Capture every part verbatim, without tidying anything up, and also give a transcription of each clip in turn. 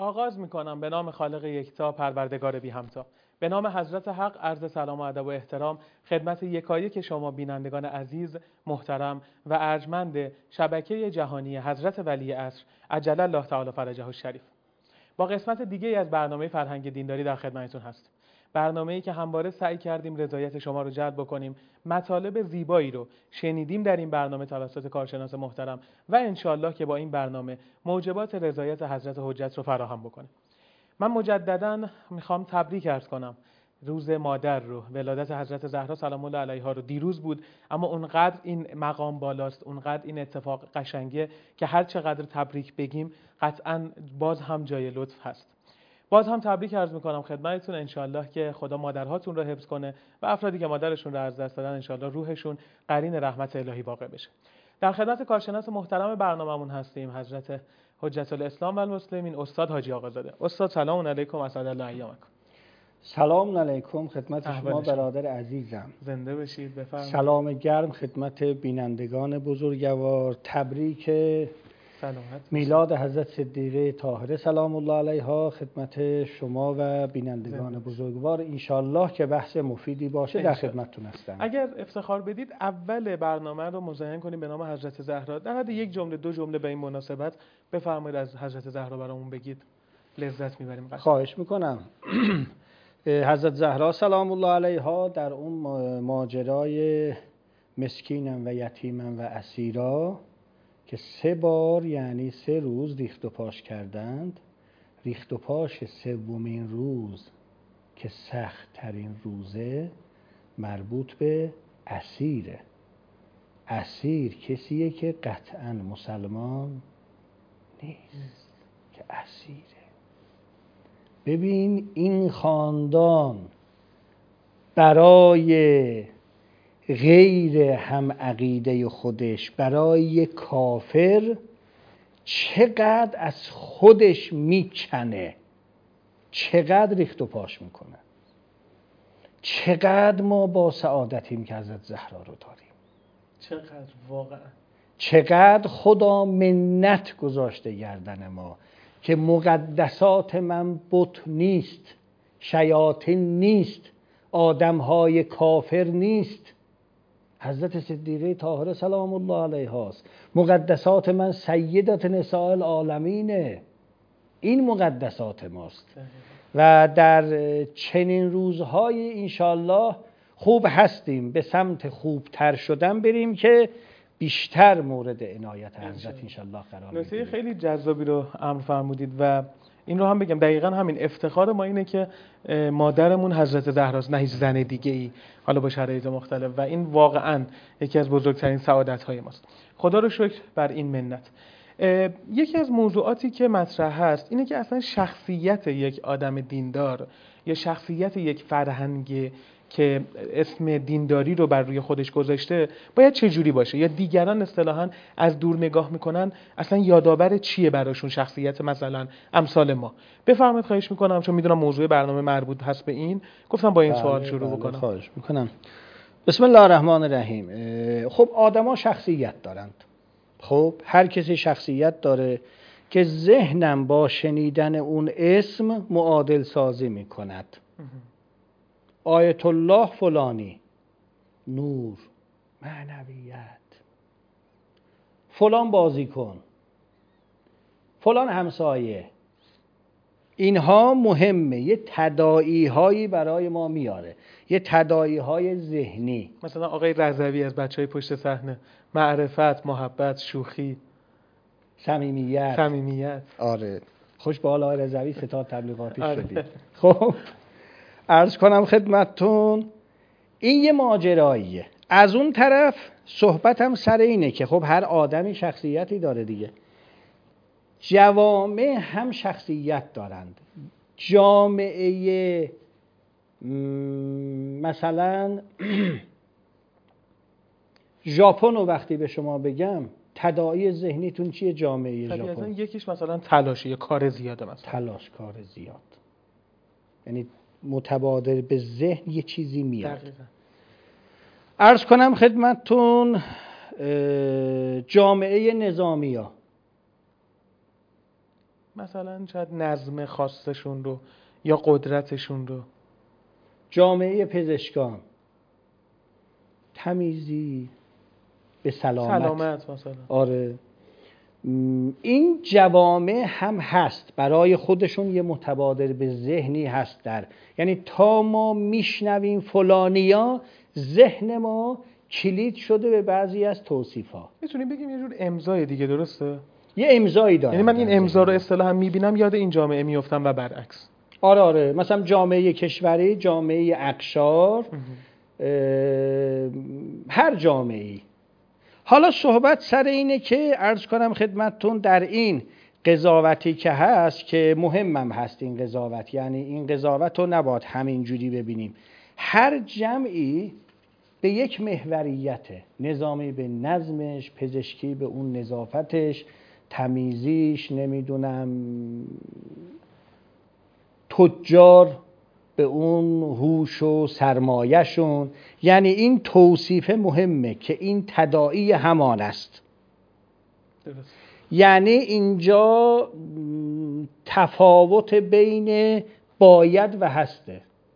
آغاز میکنم به نام خالق یکتا پروردگار بی همتا. به نام حضرت حق عرض سلام و ادب و احترام خدمت یکایک شما بینندگان عزیز، محترم و ارجمند شبکه جهانی حضرت ولی عصر عجل الله تعالی فرجه الشریف. با قسمت دیگه از برنامه فرهنگ دینداری در خدمتتون هستیم. برنامه‌ای که همواره سعی کردیم رضایت شما رو جلب بکنیم، مطالب زیبایی رو شنیدیم در این برنامه توسط کارشناس محترم و انشالله که با این برنامه موجبات رضایت حضرت حجت رو فراهم بکنه. من مجدداً میخوام تبریک عرض کنم روز مادر رو، ولادت حضرت زهرا سلام الله علیها رو. دیروز بود اما اونقدر این مقام بالاست، اونقدر این اتفاق قشنگه که هر چقدر تبریک بگیم قطعاً باز هم جای لطف هست. باز هم تبریک عرض میکنم خدمتتون، انشالله که خدا مادرهاتون رو حفظ کنه و افرادی که مادرشون رو از دست دادن انشالله روحشون قرین رحمت الهی واقع بشه. در خدمت کارشناس محترم برنامه‌مون هستیم حضرت حجت الاسلام و المسلمین استاد حاجی آقازاده. استاد سلام علیکم، اسعد الله ایامکم. سلام علیکم خدمت شما برادر عزیزم. زنده باشید. بفرمایید. سلام گرم خدمت بینندگان بزرگوار. تبریک میلاد حضرت صدیقه طاهره سلام الله علیها خدمت شما و بینندگان بزرگوار. انشالله که بحث مفیدی باشه در خدمتتون هستم. اگر افتخار بدید اول برنامه رو مزین کنیم به نام حضرت زهرا. در حد یک جمله دو جمله به این مناسبت بفرمایید از حضرت زهرا برامون بگید، لذت میبریم. خواهش میکنم. حضرت زهرا سلام الله علیها در اون ماجرای مسکینم و یتیمم و اسیرا که سه بار یعنی سه روز ریخت و پاش کردند، ریخت و پاش سومین روز که سخت ترین روزه مربوط به اسیره. اسیر کسیه که قطعاً مسلمان نیست، که اسیره. ببین این خاندان برای غیر هم عقیده خودش، برای کافر چقدر از خودش میکنه، چقدر ریخت و پاش میکنه. چقدر ما با سعادتیم که حضرت زهرا رو داریم. چقدر واقعا چقدر خدا منت گذاشته گردن ما که مقدسات من بت نیست، شیاطین نیست، آدمهای کافر نیست. حضرت صدیقه طاهره سلام الله علیها است. مقدسات من سیدت نساء العالمینه. این مقدسات ماست و در چنین روزهای انشالله خوب هستیم به سمت خوبتر شدن بریم که بیشتر مورد عنایت حضرت انشالله قرار بگیریم. نکته خیلی جذابی رو امر فرمودید و این رو هم بگم دقیقاً همین افتخار ما اینه که مادرمون حضرت زهراست، نه هیچ زن دیگه ای، حالا با شرایط مختلف، و این واقعاً یکی از بزرگترین سعادت‌های ماست. خدا رو شکر بر این منت. یکی از موضوعاتی که مطرح هست اینه که اصلا شخصیت یک آدم دیندار یا شخصیت یک فرهنگ که اسم دینداری رو بر روی خودش گذاشته باید چه جوری باشه، یا دیگران اصطلاحاً از دور نگاه میکنن اصلا یادآور چیه براشون شخصیت مثلا امثال ما. بفرمایید خواهش میکنم، چون میدونم موضوع برنامه مربوط هست به این، گفتم با این بله سوال شروع بله بکنم. خواهش میکنم. بسم الله الرحمن الرحیم. خب آدما شخصیت دارند. خب هر کسی شخصیت داره که ذهنم با شنیدن اون اسم معادل سازی میکند. آیت الله فلانی، نور، معنویت، فلان بازیکن، فلان همسایه، اینها مهمه. یه تداعی هایی برای ما میاره، یه تداعی های ذهنی. مثلا آقای رضوی از بچهای پشت صحنه، معرفت، محبت، شوخی، صمیمیت. صمیمیت. آره خوش به حال آقای رضوی ستاد تبلیغاتی آره. شدید. خب عرض کنم خدمتتون این یه ماجراییه. از اون طرف صحبتم سر اینه که خب هر آدمی شخصیتی داره دیگه. جوامع هم شخصیت دارند. جامعه مثلا ژاپن رو وقتی به شما بگم تداعی ذهنیتون چیه؟ جامعه ژاپن یکیش مثلا تلاشه یا کار زیاده، مثلا تلاش، کار زیاد، یعنی متبادر به ذهن یه چیزی میاد. دقیقا. عرض کنم خدمتتون جامعه نظامی ها مثلا شاید نظم خاصشون رو یا قدرتشون رو. جامعه پزشکان، تمیزی، به سلامت. سلامت مثلا. آره. این جوامع هم هست برای خودشون یه متبادر به ذهنی هست در، یعنی تا ما میشنویم فلانیا، ذهن ما کلید شده به بعضی از توصیفا. میتونیم بگیم یه جور امضای دیگه، درسته؟ یه امضایی داره. یعنی من این امضا رو اصطلاحاً میبینم یاد این جامعه میافتم و برعکس. آره آره، مثلا جامعه کشوری، جامعه اقشار، هر جامعه‌ای. حالا صحبت سر اینه که عرض کنم خدمتتون در این قضاوتی که هست که مهمم هست این قضاوت، یعنی این قضاوت رو نباید همین جوری ببینیم. هر جمعی به یک محوریته، نظامی به نظمش، پزشکی به اون نظافتش، تمیزیش، نمیدونم تجار به اون هوش و سرمایه‌شون. یعنی این توصیف مهمه که این تداعی همان است. درست. یعنی اینجا تفاوت بین باید و هسته.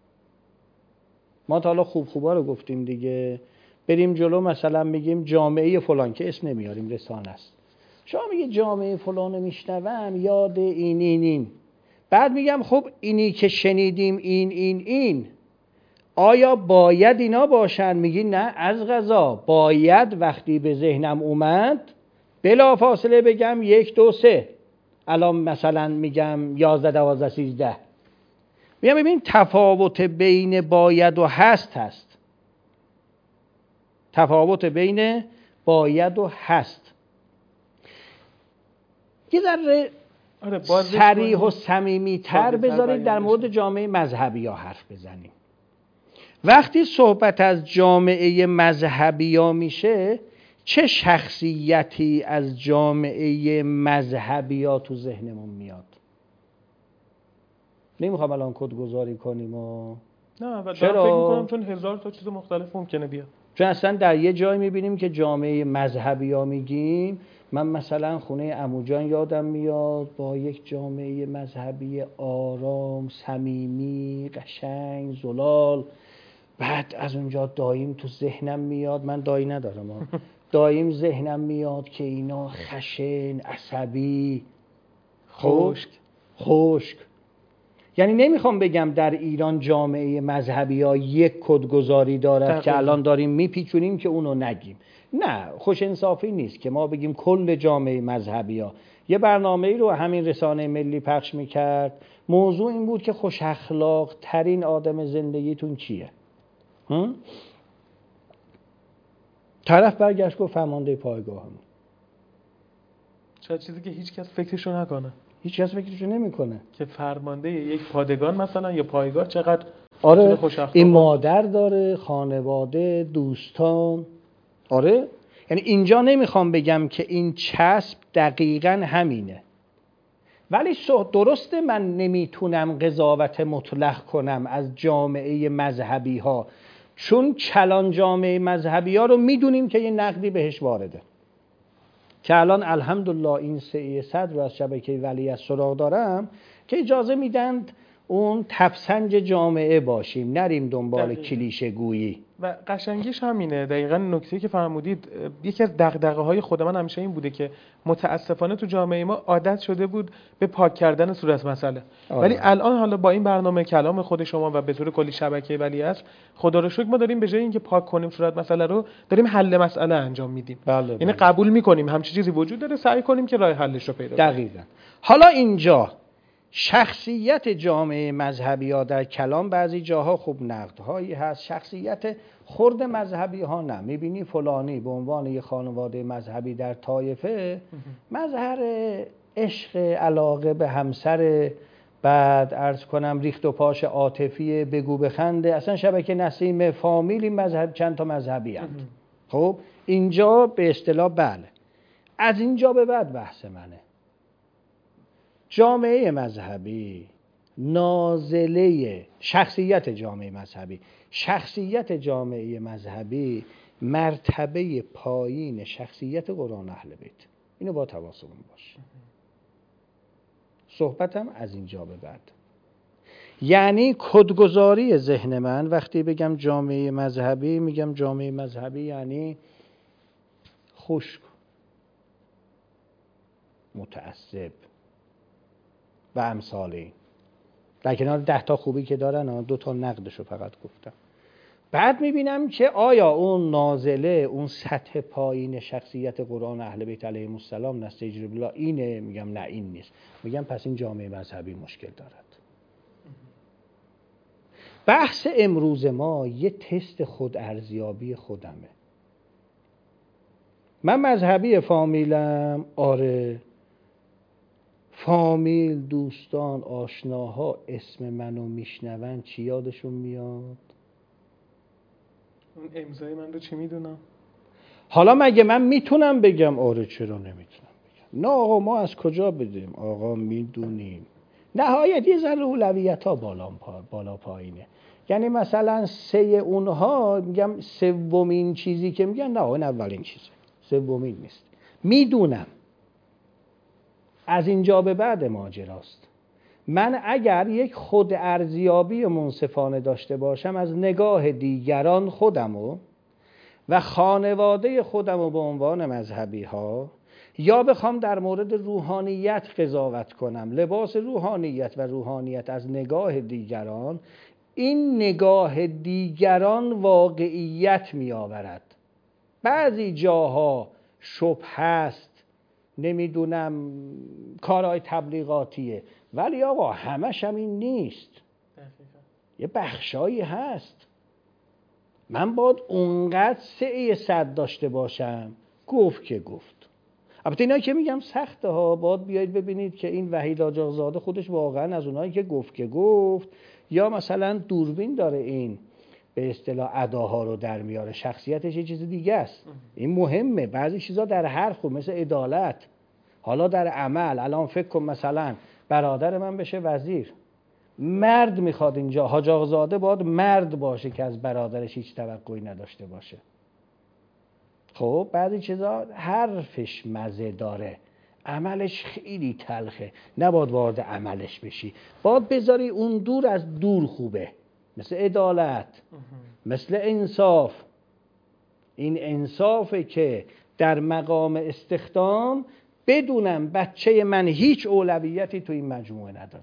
ما تا حالا خوب خوبا رو گفتیم دیگه، بریم جلو مثلا میگیم جامعه فلان که اسم نمیاریم، رسانه است، شما میگه جامعه فلان رو میشنوم یاد این این این، بعد میگم خب اینی که شنیدیم این این این آیا باید اینا باشن؟ میگی نه، از قضا باید وقتی به ذهنم اومد بلا فاصله بگم یک دو سه. الان مثلا میگم یازده دوازده سیزده، میگم ببین تفاوت بین باید و هست هست. تفاوت بین باید و هست یه ذره آره صریح و صمیمی تر بذارید در مورد جامعه مذهبی ها حرف بزنیم. وقتی صحبت از جامعه مذهبی ها میشه، چه شخصیتی از جامعه مذهبی ها تو ذهنمون میاد؟ نمیخوام الان کدگذاری کنیم و نه، چرا؟ فکر میکنم چون هزار تا چیز مختلف ممکنه بیاد. چون اصلا در یه جای میبینیم که جامعه مذهبی ها میگیم، من مثلا خونه عمو جان یادم میاد با یک جامعه مذهبی آرام، صمیمی، قشنگ، زلال. بعد از اونجا داییم تو ذهنم میاد، من دایی ندارم، داییم ذهنم میاد که اینا خشن، عصبی، خشک خشک. یعنی نمیخوام بگم در ایران جامعه مذهبی ها یک کدگذاری دارد که الان داریم میپیچونیم که اونو نگیم. نه، خوش انصافی نیست که ما بگیم کل جامعه مذهبی ها. یه برنامه‌ای رو همین رسانه ملی پخش میکرد، موضوع این بود که خوش اخلاق ترین آدم زندگیتون کیه؟ هم؟ طرف برگشت گفت فرمانده پایگاهمون. شاید چیزی که هیچ کس فکرشو نکنه. هیچ کس فکرشو نمیکنه که فرمانده یک پادگان مثلا یا پایگاه چقدر آره این مادر داره، خانواده، دوستان. آره یعنی اینجا نمیخوام بگم که این چسب دقیقاً همینه، ولی درسته من نمیتونم قضاوت مطلق کنم از جامعه مذهبی ها، چون کلان جامعه مذهبی ها رو میدونیم که یه نقدی بهش وارده، که الان الحمدلله این سعی صدر رو از شبکه ولی از سراغ دارم که اجازه میدند اون تفسنج جامعه باشیم، نریم دنبال کلیشه گویی. و قشنگیش همینه. دقیقاً نکته‌ای که فرمودید، یکی از دغدغه‌های خود من همیشه این بوده که متاسفانه تو جامعه ما عادت شده بود به پاک کردن صورت مسئله. آه. ولی الان حالا با این برنامه کلام خود شما و به طور کلی شبکه ولی عصر، خدا رو شکر ما داریم به جای اینکه پاک کنیم صورت مسئله رو، داریم حل مسئله انجام میدیم. بله یعنی قبول می‌کنیم همچین چیزی وجود داره، سعی کنیم که راه حلش رو پیدا کنیم. دقیقاً. حالا اینجا شخصیت جامعه مذهبی ها در کلام بعضی جاها خوب نقدهایی هست، شخصیت خرد مذهبی ها نه. میبینی فلانی به عنوان یه خانواده مذهبی در طایفه مظهر عشق، علاقه به همسر، بعد عرض کنم ریخت و پاش عاطفی، بگو بخنده، اصلا شبکه نسیم فامیلی مذهب، چند تا مذهبی هست. خب اینجا به اصطلاح بله، از اینجا به بعد بحث منه. جامعه مذهبی نازله شخصیت جامعه مذهبی شخصیت جامعه مذهبی مرتبه پایین شخصیت قرآن اهل بیت. اینو با تواسط باشه. صحبتم از اینجا به بعد. یعنی کدگذاری ذهن من وقتی بگم جامعه مذهبی، میگم جامعه مذهبی یعنی خشک، متعصب و امثال این. در کنار ده تا خوبی که دارن دو تا نقدشو فقط گفتم. بعد میبینم که آیا اون نازله، اون سطح پایین شخصیت قرآن اهل بیت علیهم السلام نستجیب الله اینه؟ میگم نه این نیست. میگم پس این جامعه مذهبی مشکل دارد. بحث امروز ما یه تست خود ارزیابی خودمه. من مذهبی فامیلم، آره. فامیل، دوستان، آشناها اسم منو میشنون چی یادشون میاد؟ اون امضای من رو چی میدونم؟ حالا مگه من میتونم بگم آره چرا نمیتونم بگم؟ نه آقا ما از کجا بدیم؟ آقا میدونیم. نهایت یه ذره اولویت ها بالا, پا، بالا پایینه. یعنی مثلا سه اونها میگم سومین چیزی که میگن نه اون اولین چیزه، سومین نیست. میدونم. از اینجا به بعد ماجراست. من اگر یک خود ارزیابی منصفانه داشته باشم از نگاه دیگران خودمو و خانواده خودمو به عنوان مذهبی ها، یا بخوام در مورد روحانیت قضاوت کنم، لباس روحانیت و روحانیت از نگاه دیگران، این نگاه دیگران واقعیت می آورد. بعضی جاها شبهه است، نمیدونم کارهای تبلیغاتیه، ولی آقا همش هم این نیست. دقیقا. یه بخشایی هست. من باید اونقدر سعی صد داشته باشم گفت که گفت. البته اینا که میگم سخته ها، باید بیایید ببینید که این وحید آجاقزاده خودش واقعا از اونایی که گفت که گفت یا مثلا دوربین داره این به اصطلاح اداها رو در میاره، شخصیتش یه چیز دیگه است. این مهمه. بعضی چیزا در هر خوب مثل عدالت، حالا در عمل. الان فکر کن مثلا برادر من بشه وزیر، مرد میخواد اینجا، حاج آقازاده باید مرد باشه که از برادرش هیچ توقعی نداشته باشه. خب بعضی چیزا حرفش مزه داره، عملش خیلی تلخه، نباید وارد عملش بشی، باید بذاری اون دور از دور خوبه. مثل عدالت، مثل انصاف. این انصافه که در مقام استخدام بدونم بچه من هیچ اولویتی تو این مجموعه نداره،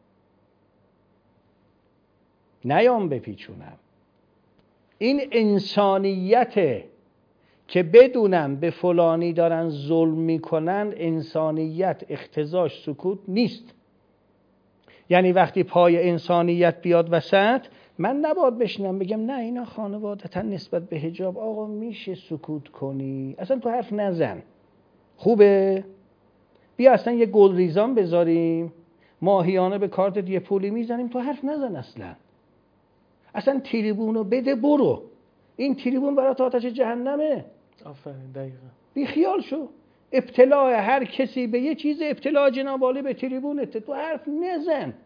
نیام بپیچونم. این انسانیته که بدونم به فلانی دارن ظلم میکنن. انسانیت اقتضاش سکوت نیست. یعنی وقتی پای انسانیت بیاد وسط، من نباید بشینم بگم نه اینا خانوادتا نسبت به حجاب آقا میشه سکوت کنی، اصلا تو حرف نزن. خوبه؟ بیا اصلا یه گل ریزان بذاریم، ماهیانه به کارتت یه پولی میزنیم، تو حرف نزن اصلا. اصلا تریبونو بده برو. این تریبون برای آتش جهنمه. آفرین، دقیقا. بی خیال شو. ابتلاع هر کسی به یه چیز، ابتلاع جناب عالی به تریبونته، تو حرف نزن.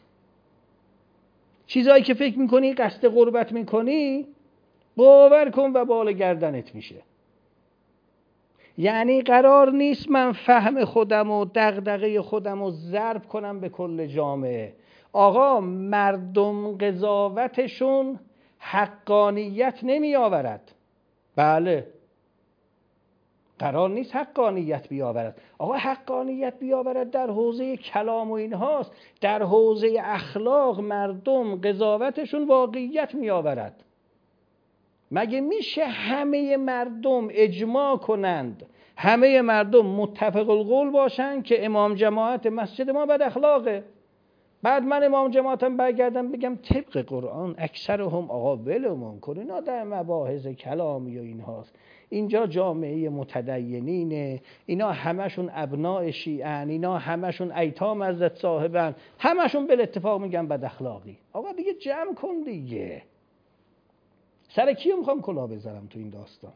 چیزایی که فکر میکنی قصد قربت میکنی، باور کن و بال گردنت میشه. یعنی قرار نیست من فهم خودم و دغدغه خودم رو ضرب کنم به کل جامعه. آقا مردم قضاوتشون حقانیت نمی آورد. بله، قرار نیست حقانیت بیاورد. آقا حقانیت بیاورد در حوزه کلام و این هاست. در حوزه اخلاق مردم قضاوتشون واقعیت می آورد. مگه میشه همه مردم اجماع کنند، همه مردم متفق القول باشن که امام جماعت مسجد ما بد اخلاقه؟ بعد من امام جماعتم برگردم بگم طبق قرآن اکثرهم آقا ولمون کن، اینا در مباحث کلامی و این هاست، اینجا جامعه متدینینه، اینا همشون ابناء شیعن، اینا همشون ایتام حضرت صاحبن، همشون بل اتفاق میگن بد اخلاقی. آقا دیگه جمع کن دیگه. سر کیو میخوام کلاه بذارم تو این داستان؟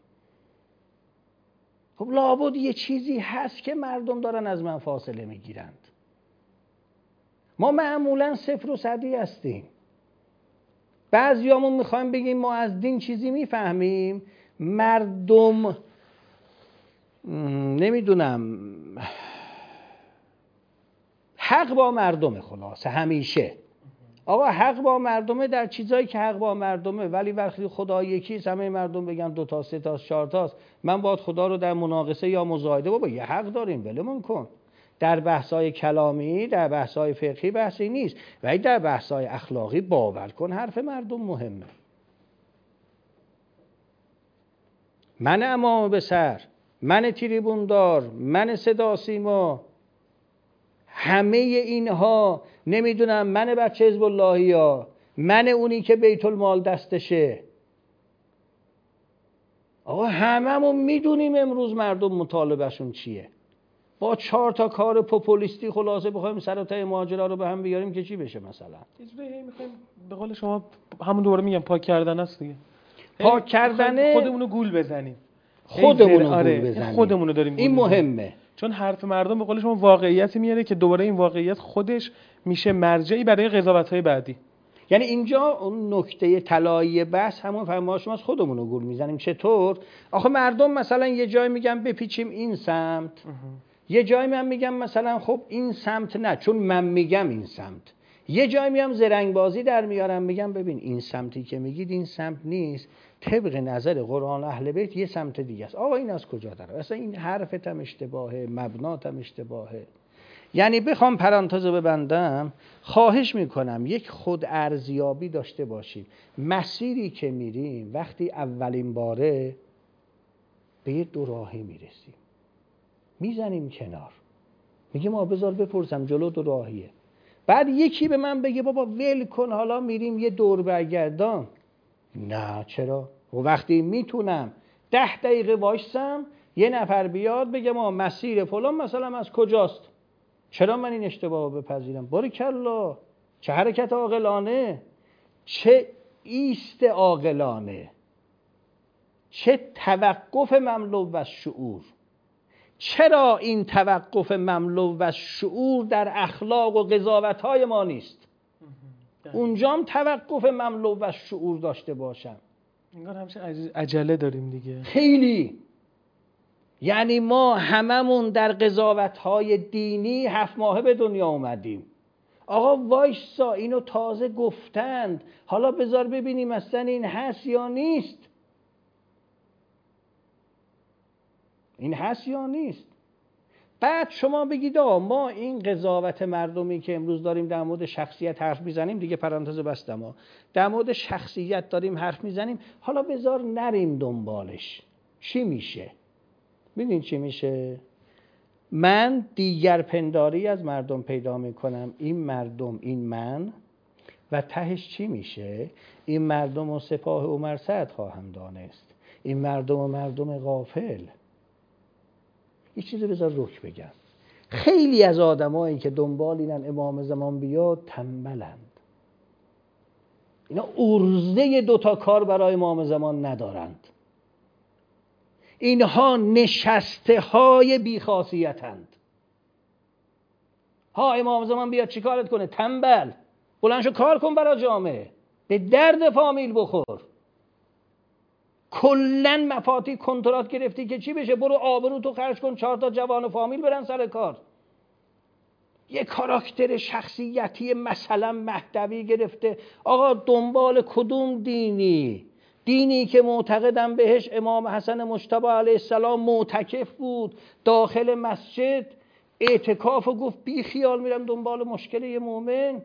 خب لابد یه چیزی هست که مردم دارن از من فاصله میگیرند. ما معمولا صفر و صدی هستیم. بعضیامون میخوایم بگیم ما از دین چیزی میفهمیم، مردم نمیدونم حق با مردم خلاصه همیشه. آقا حق با مردمه در چیزایی که حق با مردمه، ولی وقتی خدا یکیست همه مردم بگن دو تا سه تا چهار تاست، من باید خدا رو در مناقصه یا مزایده بابا یه حق داریم ولمون کن. در بحث‌های کلامی، در بحث‌های فقهی بحثی نیست، ولی در بحث‌های اخلاقی باور کن حرف مردم مهمه. من امام به سر، من تریبوندار، من صدا سیما، همه اینها نمیدونم من بچه حزب اللهی ها، من اونی که بیت المال دستشه. آقا هممون میدونیم امروز مردم مطالبهشون چیه. با چهار تا کار پوپولیستی خلاصه بخوایم سر و ته ماجرا رو به هم بیاریم که چی بشه؟ مثلا اجرایی میخوایم به قول شما همون دوباره میگم پاک کردن است دیگه. پاک کردن خودمونو گول بزنیم. خودمونو آره. گول بزنیم. خودمونو داریم این مهمه. چون حرف مردم به قول شما واقعیتی میاره که دوباره این واقعیت خودش میشه مرجعی برای قضاوت‌های بعدی. یعنی اینجا اون نکته طلایی بحث همون فرمایش شما از خودمون رو گول میزنیم. چطور؟ آخه مردم مثلا یه جای میگن بپیچیم این سمت، یه جای من میگم مثلا خب این سمت نه چون من میگم این سمت، یه جای میام زرنگ بازی در میارم میگم ببین این سمتی که میگید این سمت نیست، طبق نظر قرآن اهل بیت یه سمت دیگه است. آقا این از کجا داره؟ اصلا این حرفت هم اشتباهه، مبنات هم اشتباهه. یعنی بخوام پرانتز ببندم، خواهش میکنم یک خود ارزیابی داشته باشیم. مسیری که میریم وقتی اولین باره به یه دو راهی میرسیم، میزنیم کنار، میگیم ما بذار بپرسم جلو دو راهیه. بعد یکی به من بگه بابا ول کن حالا میریم یه دور برگردان. نه چرا؟ و وقتی میتونم ده دقیقه وایسم یه نفر بیاد بگه ما مسیر فلان مثلا از کجاست، چرا من این اشتباه رو بپذیرم؟ باریکلا، چه حرکت عاقلانه، چه ایست عاقلانه، چه توقف مملو از شعور. چرا این توقف مملو از شعور در اخلاق و قضاوت‌های ما نیست؟ اونجام توقف مملو از شعور داشته باشم. انگار همیشه عجله داریم دیگه. خیلی. یعنی ما هممون در قضاوت‌های دینی هفت ماهه به دنیا اومدیم. آقا وایسا اینو تازه گفتند، حالا بذار ببینیم اصلا این هست یا نیست. این هست یا نیست. بعد شما بگید آقا ما این قضاوت مردمی که امروز داریم در مورد شخصیت حرف میزنیم، دیگه پرانتز بستم ها، در مورد شخصیت داریم حرف میزنیم، حالا بذار نریم دنبالش. چی میشه؟ ببین چی میشه؟ من دیگر پنداری از مردم پیدا میکنم، این مردم این من، و تهش چی میشه؟ این مردم و سپاه عمر سعد خواهم دانست، این مردم و مردم غافل. یه چیزی بذار رک بگم، خیلی از آدمایی که دنبال اینن امام زمان بیاد تنبلند. اینا ارزه دوتا کار برای امام زمان ندارند. اینها نشسته های بیخاصیتند. ها امام زمان بیاد چی کارت کنه؟ تنبل. بلند شو کار کن برای جامعه، به درد فامیل بخور. کلن مفاتی کنترات گرفتی که چی بشه؟ برو آبرو تو خرج کن، چهار تا جوان فامیل برن سر کار. یه کاراکتر شخصیتی مثلا مهدوی گرفته. آقا دنبال کدوم دینی؟ دینی که معتقدم بهش امام حسن مجتبی علیه السلام معتکف بود داخل مسجد، اعتکاف و گفت بی خیال میرم دنبال مشکل یه مومن.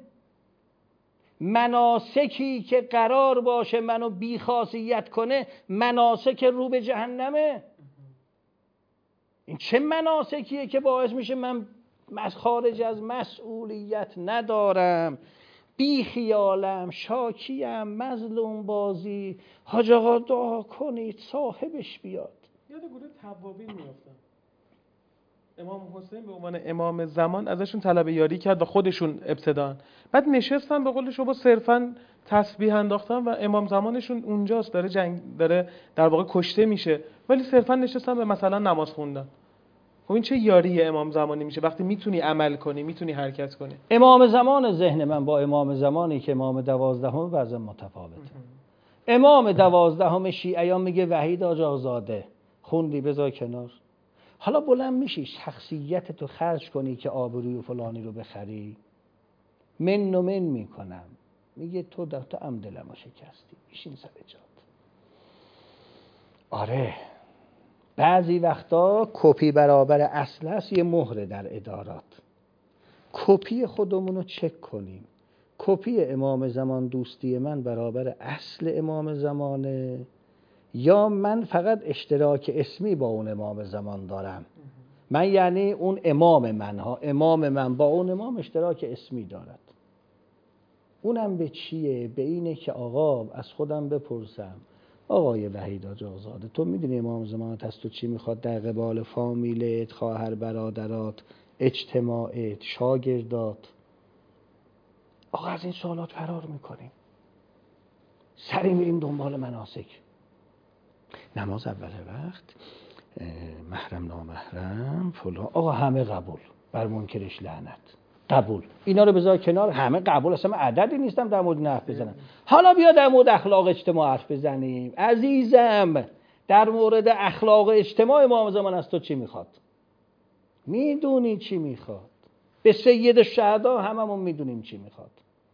مناسکی که قرار باشه منو بیخاصیت کنه مناسک رو به جهنمه. این چه مناسکیه که باعث میشه من از خارج از مسئولیت ندارم، بی خیالم، شاکیم، مظلوم بازی. حاج آقا دعا کنید صاحبش بیاد. یاد گروه توابین میافتم. امام حسین به عنوان امام زمان ازشون طلب یاری کرد و خودشون ابتدان بعد نشستن به قول شما صرفاً تسبیح انداختن و امام زمانشون اونجاست، داره جنگ داره در واقع کشته میشه، ولی صرفاً نشستن به مثلا نماز خوندن. خب این چه یاری امام زمانی میشه وقتی میتونی عمل کنی، میتونی حرکت کنی؟ امام زمان ذهن من با امام زمانی که امام دوازدهم وضع متفاوته. امام دوازدهم شیعیان میگه وحید آج آزاده خوندی بذار کنار. حالا بلند میشی شخصیتتو خرج کنی که آبروی فلانی رو بخری؟ من و من میکنم. میگه تو در تو ام دلمو شکستی، بشین سر جات. آره بعضی وقتا کپی برابر اصل است، یه مهره در ادارات. کپی خودمون رو چک کنیم. کپی امام زمان دوستی من برابر اصل امام زمانه، یا من فقط اشتراک اسمی با اون امام زمان دارم؟ من یعنی اون امام من ها، امام من با اون امام اشتراک اسمی دارد. اونم به چیه؟ به اینه که آقا از خودم بپرسم آقای وحید آج آزاده، تو میدونی امام زمانت از تو چی میخواد در قبال فامیلت، خواهر برادرات، اجتماعت، شاگردات؟ آقا از این سوالات فرار میکنیم، سری میریم دنبال مناسک. نماز اول وقت، محرم نامحرم فلان، آقا همه قبول، بر منکرش لعنت، قبول. اینا رو بذار کنار، همه قبول. اصلا من عددی نیستم در مورد حرف بزنم. حالا بیا در مورد اخلاق اجتماع حرف بزنیم. عزیزم در مورد اخلاق اجتماع امام زمان از تو چی میخواد؟ میدونی چی میخواد؟ به سید الشهدا هممون میدونیم چی میخواد.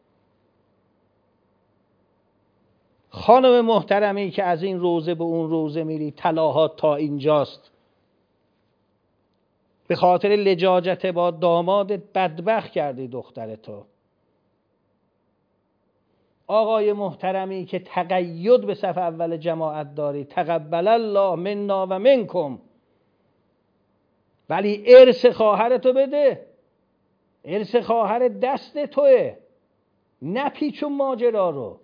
خانم محترمی که از این روزه به اون روزه میری، طلاهات تا اینجاست، به خاطر لجاجت با دامادت بدبخت کردی دخترتو. آقای محترمی که تقید به صف اول جماعت داری، تقبل الله منا و منکم، ولی ارث خواهرتو بده. ارث خواهر دست توه، نپیچون ماجرا رو.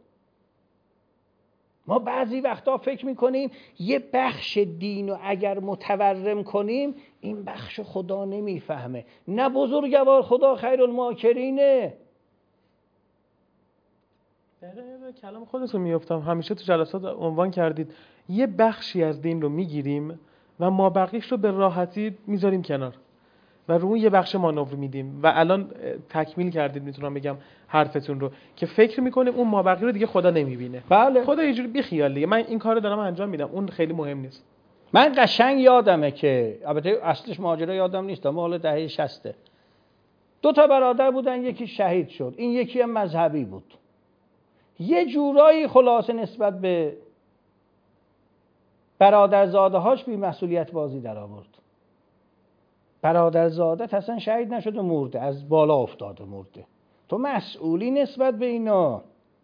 ما بعضی وقتا فکر میکنیم یه بخش دین رو اگر متورم کنیم این بخش خدا نمیفهمه. نه بزرگوار، خدا خیرالماکرینه. دقیقه کلام خودتون میافتم. همیشه تو جلسات عنوان کردید یه بخشی از دین رو میگیریم و ما بقیش رو به راحتی میذاریم کنار و رو اون یه بخش مانور میدیم. و الان تکمیل کردید، میتونم بگم حرفتون رو، که فکر میکنیم اون مابقی رو دیگه خدا نمیبینه. بله. خدا یه جوری بیخیال دیگه، من این کارو دارم انجام میدم، اون خیلی مهم نیست. من قشنگ یادمه که البته اصلش ماجرا یادم نیست، اما حالا دهه شصته دو تا برادر بودن، یکی شهید شد، این یکی هم مذهبی بود. یه جورایی خلاصه نسبت به برادرزاده هاش بی مسئولیت بازی در آورد. برادرزاده اصلا شهید نشد و مرده، از بالا افتاده مرده. تو مسئولی نسبت به اینا،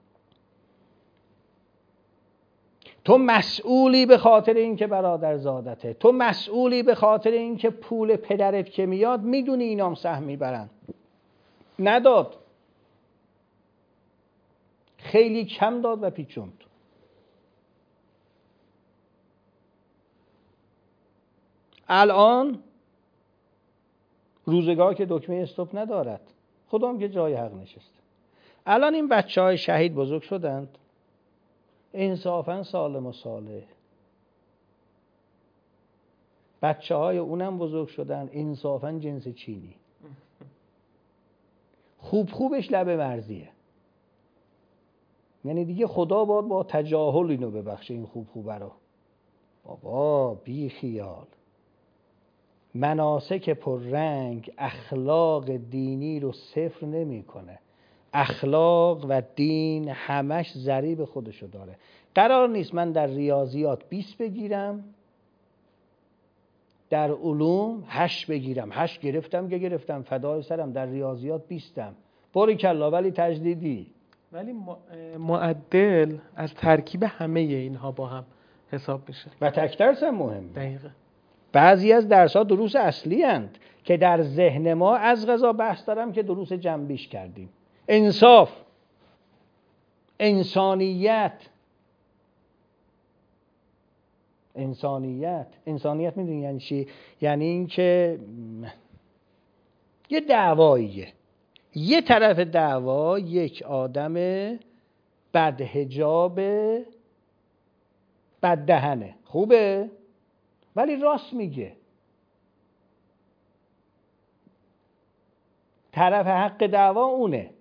تو مسئولی به خاطر اینکه برادرزادته، تو مسئولی به خاطر اینکه پول پدرت که میاد میدونی اینام سهم میبرن. نداد، خیلی کم داد و پیچوند. الان روزگار که دکمه استاپ ندارد، خودم که جای حق نشسته. الان این بچه های شهید بزرگ شدند، انصافاً سالم و صالح. بچه های اونم بزرگ شدن، انصافاً جنس چینی. خوب خوبش لبه مرزیه. یعنی دیگه خدا باید با تجاهل اینو ببخشه، این خوب خوبه رو. بابا بی خیال. مناسک پررنگ اخلاق دینی رو صفر نمی کنه. اخلاق و دین همش ضریب خودشو داره. قرار نیست من در ریاضیات بیست بگیرم، در علوم هشت بگیرم. هشت گرفتم که گرفتم، فدای سرم، در ریاضیات بیستم. باریکلا، ولی تجدیدی. ولی معدل از ترکیب همه اینها با هم حساب میشه و تک درس هم مهمه. دقیقه. بعضی از درس‌ها دروس اصلی هستند که در ذهن ما از قضا بحث دارم که دروس جنبیش کردیم. انصاف، انسانیت، انسانیت انسانیت میدونی یعنی چی؟ یعنی این که یه دعواییه، یه طرف دعوا یک آدم بدحجاب بددهنه، خوبه ولی راست میگه. طرف حق دعوا اونه.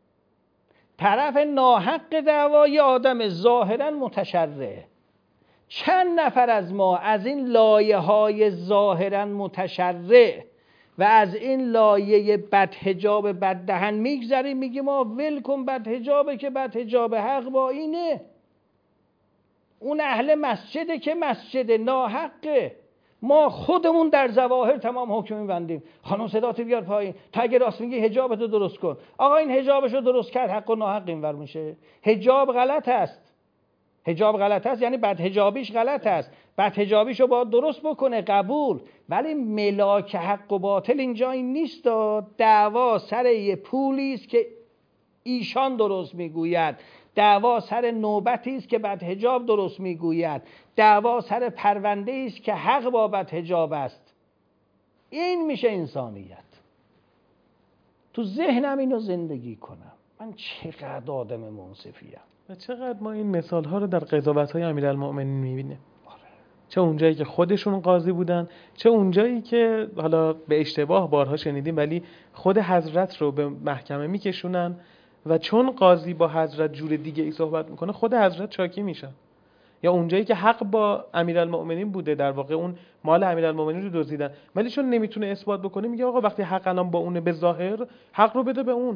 طرف ناحق دعوا یه آدم ظاهرا متشرعه. چند نفر از ما از این لایه های ظاهرا متشرع و از این لایه بدحجاب بددهن میگذریم، میگیم ما ول کن بدحجابه که بدحجاب حق با اینه، اون اهل مسجده که مسجد ناحقه. ما خودمون در ظواهر تمام حکم میبندیم. خانم صداتو بیار پایین، تا اگه راست میگی حجابتو درست کن. آقا این حجابشو درست کرد، حق و ناحق اینور میشه. حجاب غلط است، حجاب غلط است یعنی بدحجابیش غلط است، بدحجابیشو باید درست بکنه، قبول. ولی ملاک حق و باطل اینجا این نیست. دعوا سر یه پولی است که ایشان درست میگوید، دعوا سر نوبتی است که بدحجاب درست میگوید، دعوا سر پرونده است که حق با بدحجاب است. این میشه انسانیت. تو ذهنم اینو زندگی کنم، من چقدر آدم منصفیم و چقدر ما این مثال ها رو در قضاوت‌های امیرالمؤمنین میبینیم. چه اونجایی که خودشون قاضی بودن، چه اونجایی که حالا به اشتباه بارها شنیدیم ولی خود حضرت رو به محکمه میکشونن و چون قاضی با حضرت جور دیگه ای صحبت میکنه خود حضرت شاکی میشن. یا اونجایی که حق با امیرالمؤمنین بوده، در واقع اون مال امیرالمؤمنین رو دزدیدن، ولی چون نمیتونه اثبات بکنه میگه آقا وقتی حق الان با اونه به ظاهر، حق رو بده به اون.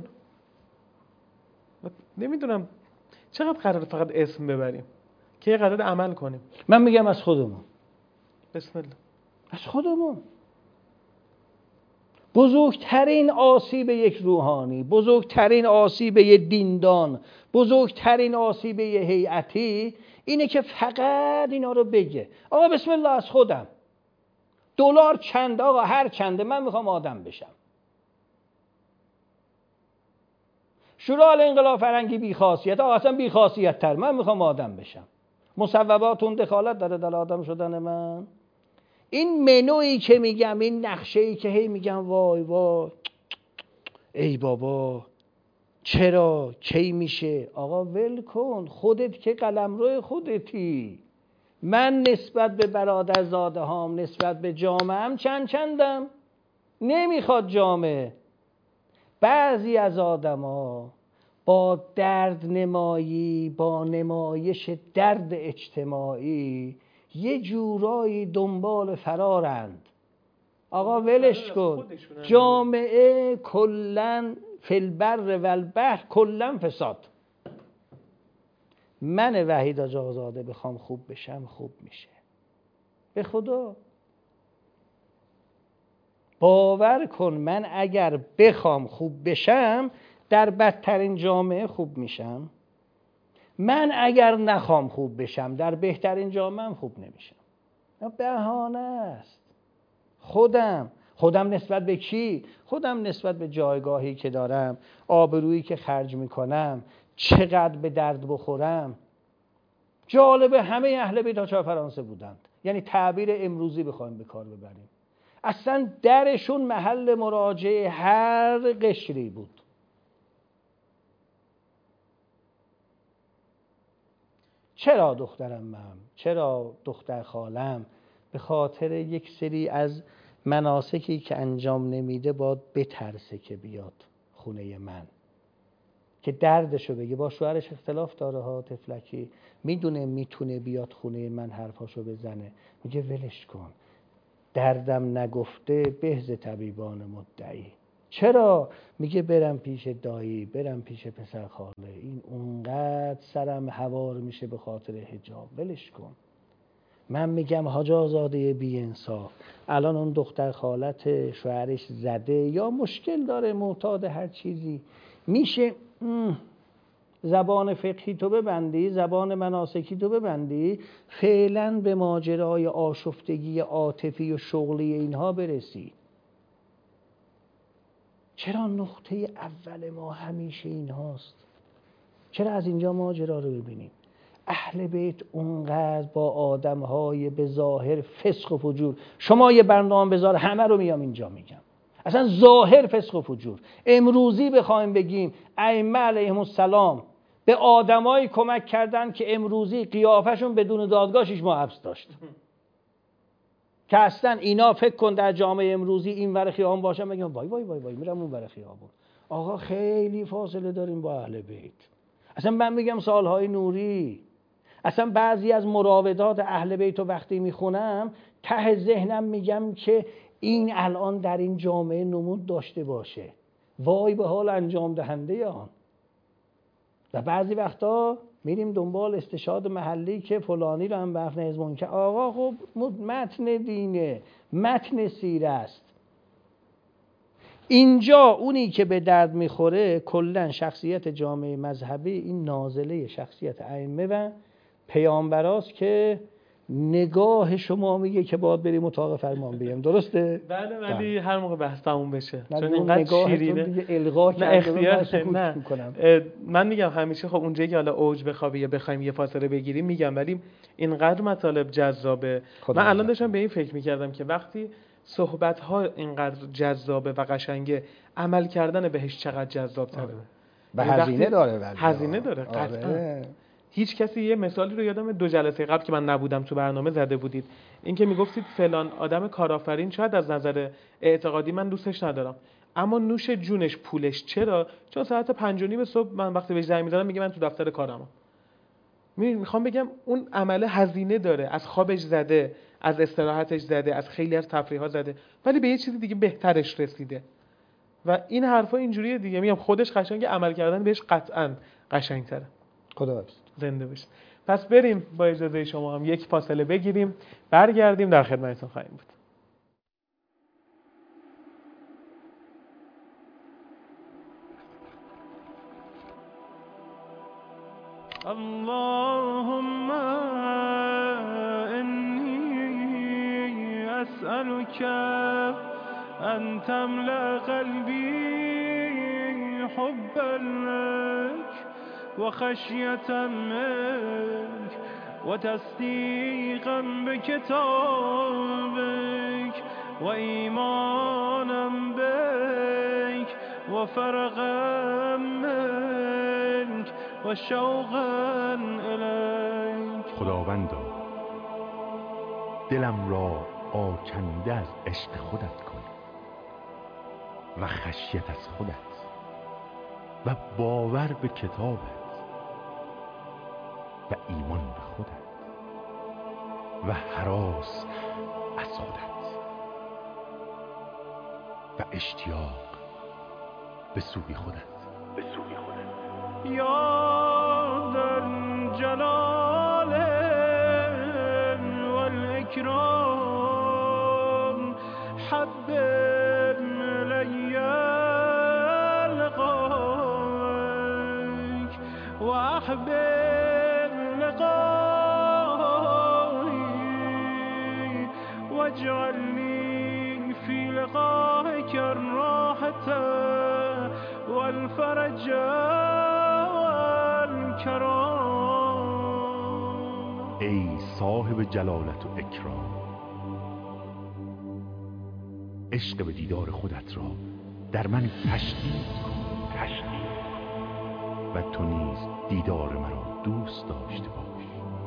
نمیدونم چقدر قرار فقط اسم ببریم که قرار عمل کنیم. من میگم از خودمون، بسم الله، از خودمون. بزرگترین آسیب یک روحانی، بزرگترین آسیب یک دیندان، بزرگترین آسیب یک هیئتی اینه که فقط اینا رو بگه آقا بسم الله از خودم، دلار چند آقا هر چنده من میخوام آدم بشم. شورای انقلاب فرنگی بی خاصیت، آقا اصلا بی خاصیت تر، من میخوام آدم بشم. مصوبات اون دخالت داره در آدم شدن من. این منویی که میگم، این نقشه‌ای که هی میگم وای وای ای بابا چرا کی میشه، آقا ول کن، خودت که قلمرو خودتی. من نسبت به برادرزاده هام، نسبت به جامعه‌ام چند چندم، نمیخواد جامعه. بعضی از آدما با درد نمایی، با نمایش درد اجتماعی یه جورایی دنبال فرارند. آقا ولش کن، جامعه کلن فی البر و البحر کلن فساد. من وحید آقازاده بخوام خوب بشم خوب میشه، به خدا باور کن. من اگر بخوام خوب بشم در بدترین جامعه خوب میشم، من اگر نخوام خوب بشم در بهترین جامعه خوب نمیشم. بهانه است. خودم خودم نسبت به کی؟ خودم نسبت به جایگاهی که دارم، آبرویی که خرج میکنم، چقدر به درد بخورم. جالبه همه اهل بیت ها چهار فرانسه بودند، یعنی تعبیر امروزی بخوایم به کار ببریم. اصلا درشون محل مراجعه هر قشری بود. چرا دخترم من؟ چرا دختر خالم؟ به خاطر یک سری از مناسکی که انجام نمیده باید بترسه که بیاد خونه من، که دردشو بگه. با شوهرش اختلاف داره ها، تفلکی، میدونه میتونه بیاد خونه من حرفاشو بزنه، میگه ولش کن، دردم نگفته بهز طبیبان مدعی. چرا؟ میگه برم پیش دایی، برم پیش پسر خاله، این اونقدر سرم هوار میشه به خاطر حجاب، ولش کن. من میگم حاج آزاده بی انصاف، الان اون دختر خالت شوهرش زده یا مشکل داره، معتاد هر چیزی، میشه زبان فقهی تو ببندی، زبان مناسکی تو ببندی، فعلا به ماجرای آشفتگی عاطفی و شغلی اینها برسی. چرا نقطه اول ما همیشه این هاست؟ چرا از اینجا ماجرا رو ببینیم؟ اهل بیت اونقدر با آدمهای به ظاهر فسق و فجور، شما یه برنامه بذار همه رو میام اینجا میگم، اصلا ظاهر فسق و فجور. امروزی بخوایم بگیم ائمه علیهم السلام به آدمایی کمک کردن که امروزی قیافشون بدون دادگاه شش ماه حبس داشت، که اصلا اینا فکر کن در جامعه امروزی این ور خیابون باشن بگم وای وای وای وای میرم اون ور خیابون. آقا خیلی فاصله داریم با اهل بیت. اصلا من میگم سالهای نوری، اصلا بعضی از مراودات اهل بیت رو وقتی میخونم ته ذهنم میگم که این الان در این جامعه نمود داشته باشه، وای به حال انجام دهنده آن. و بعضی وقتا میریم دنبال استشهاد محلی که فلانی رو هم به عفو نهی منکر. آقا خب متن دینه، متن سیره است. اینجا اونی که به درد میخوره کلا شخصیت جامعه مذهبی، این نازله شخصیت ائمه و پیامبراست که نگاه شما میگه که باید بریم اتاق فرمان بیم. درسته؟ بله، ولی هر موقع بحث تموم بشه چون اینقدر شیرینه دیگه الغا نه اختیار نه میکنم. من میگم همیشه خب اونجایی که حالا اوج بخوابه یا بخوایم یه فاصله بگیریم میگم، ولی اینقدر مطالب جذابه. من الان داشتم به این فکر میکردم که وقتی صحبت ها اینقدر جذابه و قشنگه، عمل کردن بهش چقدر جذاب تره. و هزینه داره. ولی هزینه داره قطعا. هیچ کسی یه مثالی رو یادم دو جلسه قبل که من نبودم تو برنامه زده بودید، این که میگفتید فلان آدم کارآفرین شاید از نظر اعتقادی من دوستش ندارم، اما نوش جونش پولش. چرا؟ چون ساعت پنج و نیم صبح من وقتی بهش زنگ میزنم میگه من تو دفتر کارمم. میخوام بگم اون عمل هزینه داره، از خوابش زده، از استراحتش زده، از خیلی از تفریحات زده، ولی به یه چیزی دیگه بهترش رسیده. و این حرفا اینجوریه دیگه. میگم خودش قشنگه، عمل کردن بهش قطعاً قشنگ‌تره. خدا زنده بشه. پس بریم با اجازه شما هم یک فاصله بگیریم، برگردیم در خدمتتون خواهیم بود. اللهم انی اسألك ان تملأ قلبی حبا لك وخشية منك وتصديقا بكتابك وإيمانا بك وفرغا منك وشوقا إليك. خداوندا دلم را آکنده از عشق خودت کن و خشیت از خودت و باور به کتابت و ایمان به خودت و هراس از خودت و اشتیاق به سوی خودت به سوی خودت. یا ذا الجلال والإکرام حبب إلی لقائك وأحبب لقائي واجعلني في لقائك الراحة والفرج والكرام. ای صاحب جلالت و اکرام، عشق به دیدار خودت را در من تشدید کن تشدید و تو نیز دیدار مرا دوست داشته باش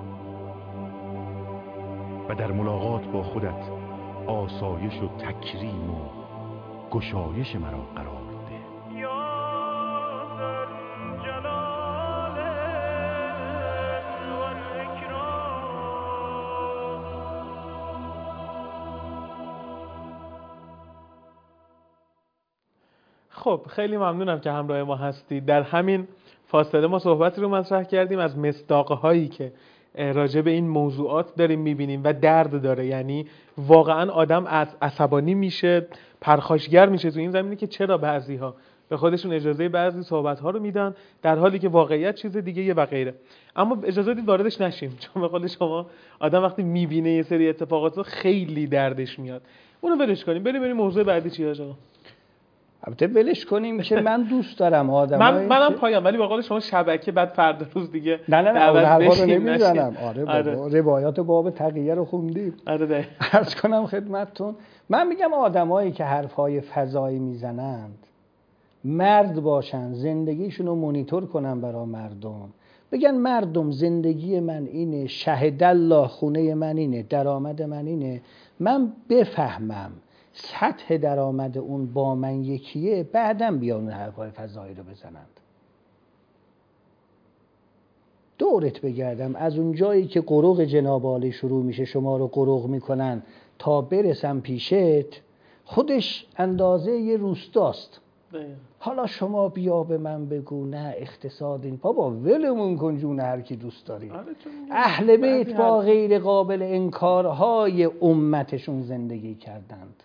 و در ملاقات با خودت آسایش و تکریم و گشایش مرا قرار ده. یا ذا الجلال والاکرام. خب خیلی ممنونم که همراه ما هستید. در همین فاصله ما صحبتی رو مطرح کردیم از مصداق‌هایی که راجع به این موضوعات داریم می‌بینیم و درد داره. یعنی واقعاً آدم از عصبانی میشه، پرخاشگر میشه تو این زمینه که چرا بعضی‌ها به خودشون اجازه بعضی صحبت‌ها رو میدن در حالی که واقعیت چیز دیگه و غیره. اما اجازه بدید واردش نشیم، چون به قول شما آدم وقتی می‌بینه یه سری اتفاقات رو خیلی دردش میاد. اونو ولش کنیم، بریم بریم موضوع بعدی چیه آقا؟ البته ولش کنیم که من دوست دارم آدمایی من منم پایام، ولی با قول شما شبکه بعد فردا روز دیگه نه نه نه اون حرفا رو نمیزنم. آره بابا آره. روایات باب تقیه رو خوندیم. آره ده. عرض کنم خدمتتون، من میگم آدمایی که حرفای فضایی میزنند مرد باشن، زندگیشون رو مونیتور کنن برای مردم، بگن مردم زندگی من اینه، شهد الله خونه من اینه، درآمد من اینه، من بفهمم سطح درآمد اون با من یکیه، بعدم بیان حرفای فضایی رو بزنند. دورت بگردم از اون جایی که قرق جناب عالی شروع میشه شما رو قرق میکنن تا برسم پیشت خودش اندازه یه روستاست. حالا شما بیا به من بگو نه اقتصاد این بابا ولمون کن جون هر کی دوست داری. اهل بیت با غیر قابل انکارهای امتشون زندگی کردند.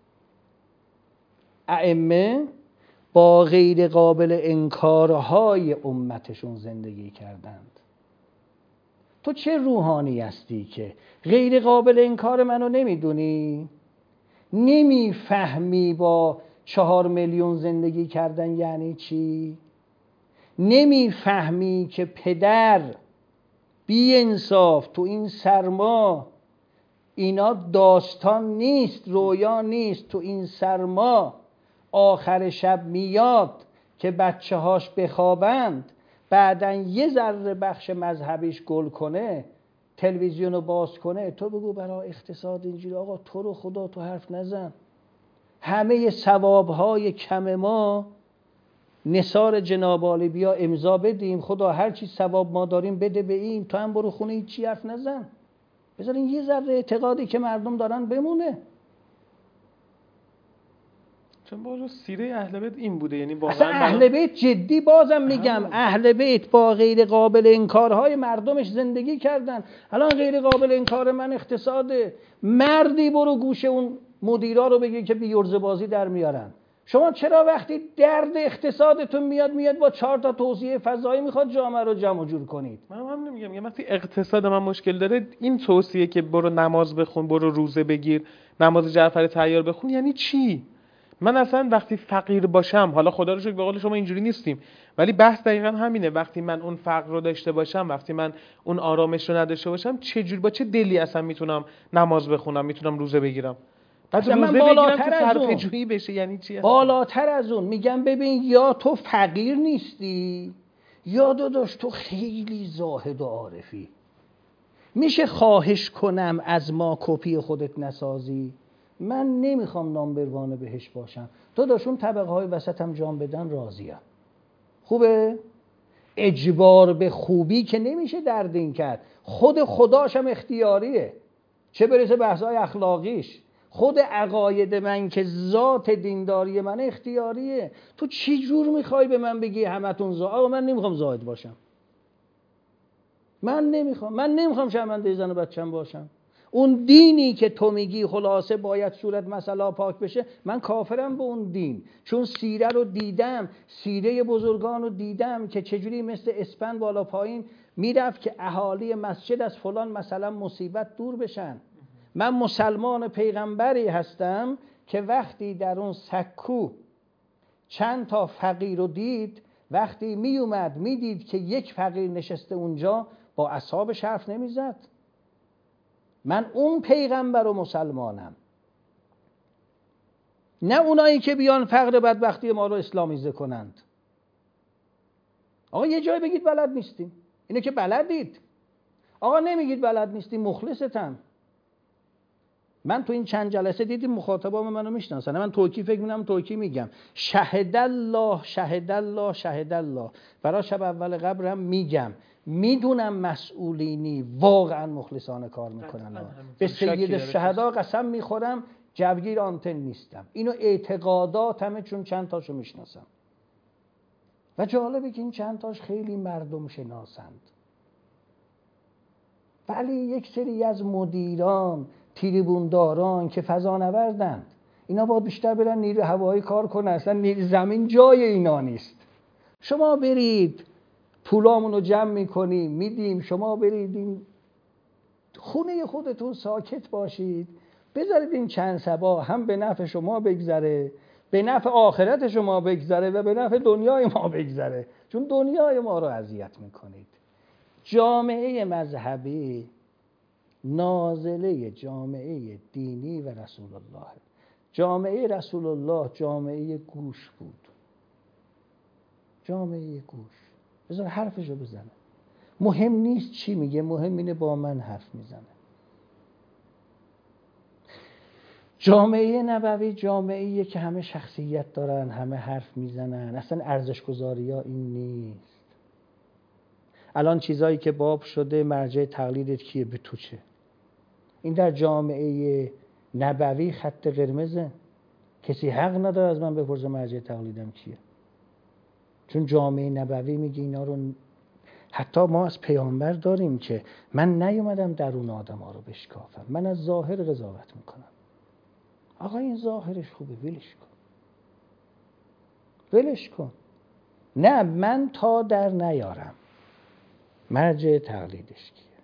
ائمه با غیر قابل انکارهای امتشون زندگی کردند. تو چه روحانی هستی که غیر قابل انکار منو نمیدونی؟ نمیفهمی با چهار میلیون زندگی کردن یعنی چی؟ نمیفهمی که پدر بی انصاف تو این سرما، اینا داستان نیست، رویا نیست، تو این سرما آخر شب میاد که بچه هاش بخوابند، بعدن یه ذره بخش مذهبیش گل کنه، تلویزیونو باز کنه، تو بگو برای اقتصاد اینجوری. آقا تو رو خدا تو حرف نزن. همه ثوابهای کم ما نثار جناب عالی بیا امضا بدیم، خدا هر چی ثواب ما داریم بده به این، تو هم برو خونه هیچی حرف نزن. بذارین یه ذره اعتقادی که مردم دارن بمونه. چون باز سیره اهل بیت این بوده، یعنی واقعا اصلا اهل بیت جدی بازم میگم اهل بیت با غیر قابل انکارهای مردمش زندگی کردن. الان غیر قابل انکار من اقتصاده. مردی برو گوشه اون مدیرا رو بگی که بیورزه بازی در میارن. شما چرا وقتی درد اقتصادتون میاد میاد با چهار تا توصیه فضایی میخواد جامعه رو جمع جور کنید؟ من هم نمیگم، یعنی وقتی اقتصاد من مشکل داره، این توصیه که برو نماز بخون، برو روزه بگیر، نماز جعفر طیار بخون، یعنی چی؟ من اصلا وقتی فقیر باشم، حالا خدا رو شکر به قول شما اینجوری نیستیم، ولی بحث دقیقاً همینه. وقتی من اون فقر رو داشته باشم، وقتی من اون آرامش رو نداشته باشم، چه جور با چه دلی اصلا میتونم نماز بخونم، میتونم روزه بگیرم؟ بعد روزه من بگیرم که صرفه جویی بشه، یعنی چی اصلا؟ بالاتر از اون میگم ببین، یا تو فقیر نیستی یا داداش تو خیلی زاهد و عارفی. میشه خواهش کنم از ما کپی خودت نسازی؟ من نمیخوام نامبروان بهش باشم، تو داشون طبقه های وسط هم جام بدن راضیم. خوبه؟ اجبار به خوبی که نمیشه درد این کرد. خود خداش هم اختیاریه، چه برسه بحثای اخلاقیش. خود عقاید من که ذات دینداری من اختیاریه. تو چی جور میخوای به من بگی همتون زاهد؟ من نمیخوام زاهد باشم. من نمیخوام من نمیخوام شرمنده زن و بچم باشم. اون دینی که تو میگی خلاصه باید صورت مسئله پاک بشه، من کافرم به اون دین. چون سیره رو دیدم، سیره بزرگان رو دیدم که چجوری مثل اسپند بالا پایین میرفت که اهالی مسجد از فلان مثلا مصیبت دور بشن. من مسلمان پیغمبری هستم که وقتی در اون سکو چند تا فقیر رو دید، وقتی می اومد می دید که یک فقیر نشسته اونجا، با اصحابش حرف نمی زد. من اون پیغمبر و مسلمانم، نه اونایی که بیان فقر بدبختی ما رو اسلامیزه کنند. آقا یه جای بگید بلد نیستیم، اینه که بلدید. آقا نمیگید بلد نیستیم، مخلصتم. من تو این چند جلسه دیدیم مخاطبام منو میشناسن، من توکی فکر می‌کنم توکی میگم شهد الله شهد الله شهد الله. برای شب اول قبرم میگم میدونم مسئولینی واقعا مخلصانه کار میکنن. به سید الشهدا قسم میخورم جوگیر آنتن نیستم. اینو اعتقاداتمه، چون چند تاشو میشناسم و جالبه که این چند تاش خیلی مردم شناسند. ولی یک سری از مدیران تریبونداران که فضانوردند، اینا باید بیشتر برن نیروی هوایی کار کنن. اصلا نیروی زمین جای اینا نیست. شما برید پولامونو جمع میکنیم میدیم، شما برید این خونه خودتون ساکت باشید، بذارید این چند صبا هم به نفع شما بگذره، به نفع آخرت شما بگذره و به نفع دنیای ما بگذره، چون دنیای ما رو اذیت میکنید. جامعه مذهبی نازله جامعه دینی و رسول الله. جامعه رسول الله جامعه گوش بود، جامعه گوش. بذار حرفشو بزنه، مهم نیست چی میگه، مهم اینه با من حرف میزنه. جامعه نبوی جامعه‌ایه که همه شخصیت دارن، همه حرف میزنن. اصلا ارزش گذاری ها این نیست. الان چیزایی که باب شده مرجع تقلیدت کیه؟ به تو چه؟ این در جامعه نبوی خط قرمزه. کسی حق نداره از من بپرسه مرجع تقلیدم کیه، چون جامعه نبوی میگه اینا رو. حتی ما از پیامبر داریم که من نیومدم درون آدم ها رو بشکافم، من از ظاهر قضاوت میکنم. آقا این ظاهرش خوبه، ولش کن، ولش کن. نه، من تا در نیارم مرجع تقلیدش کیه،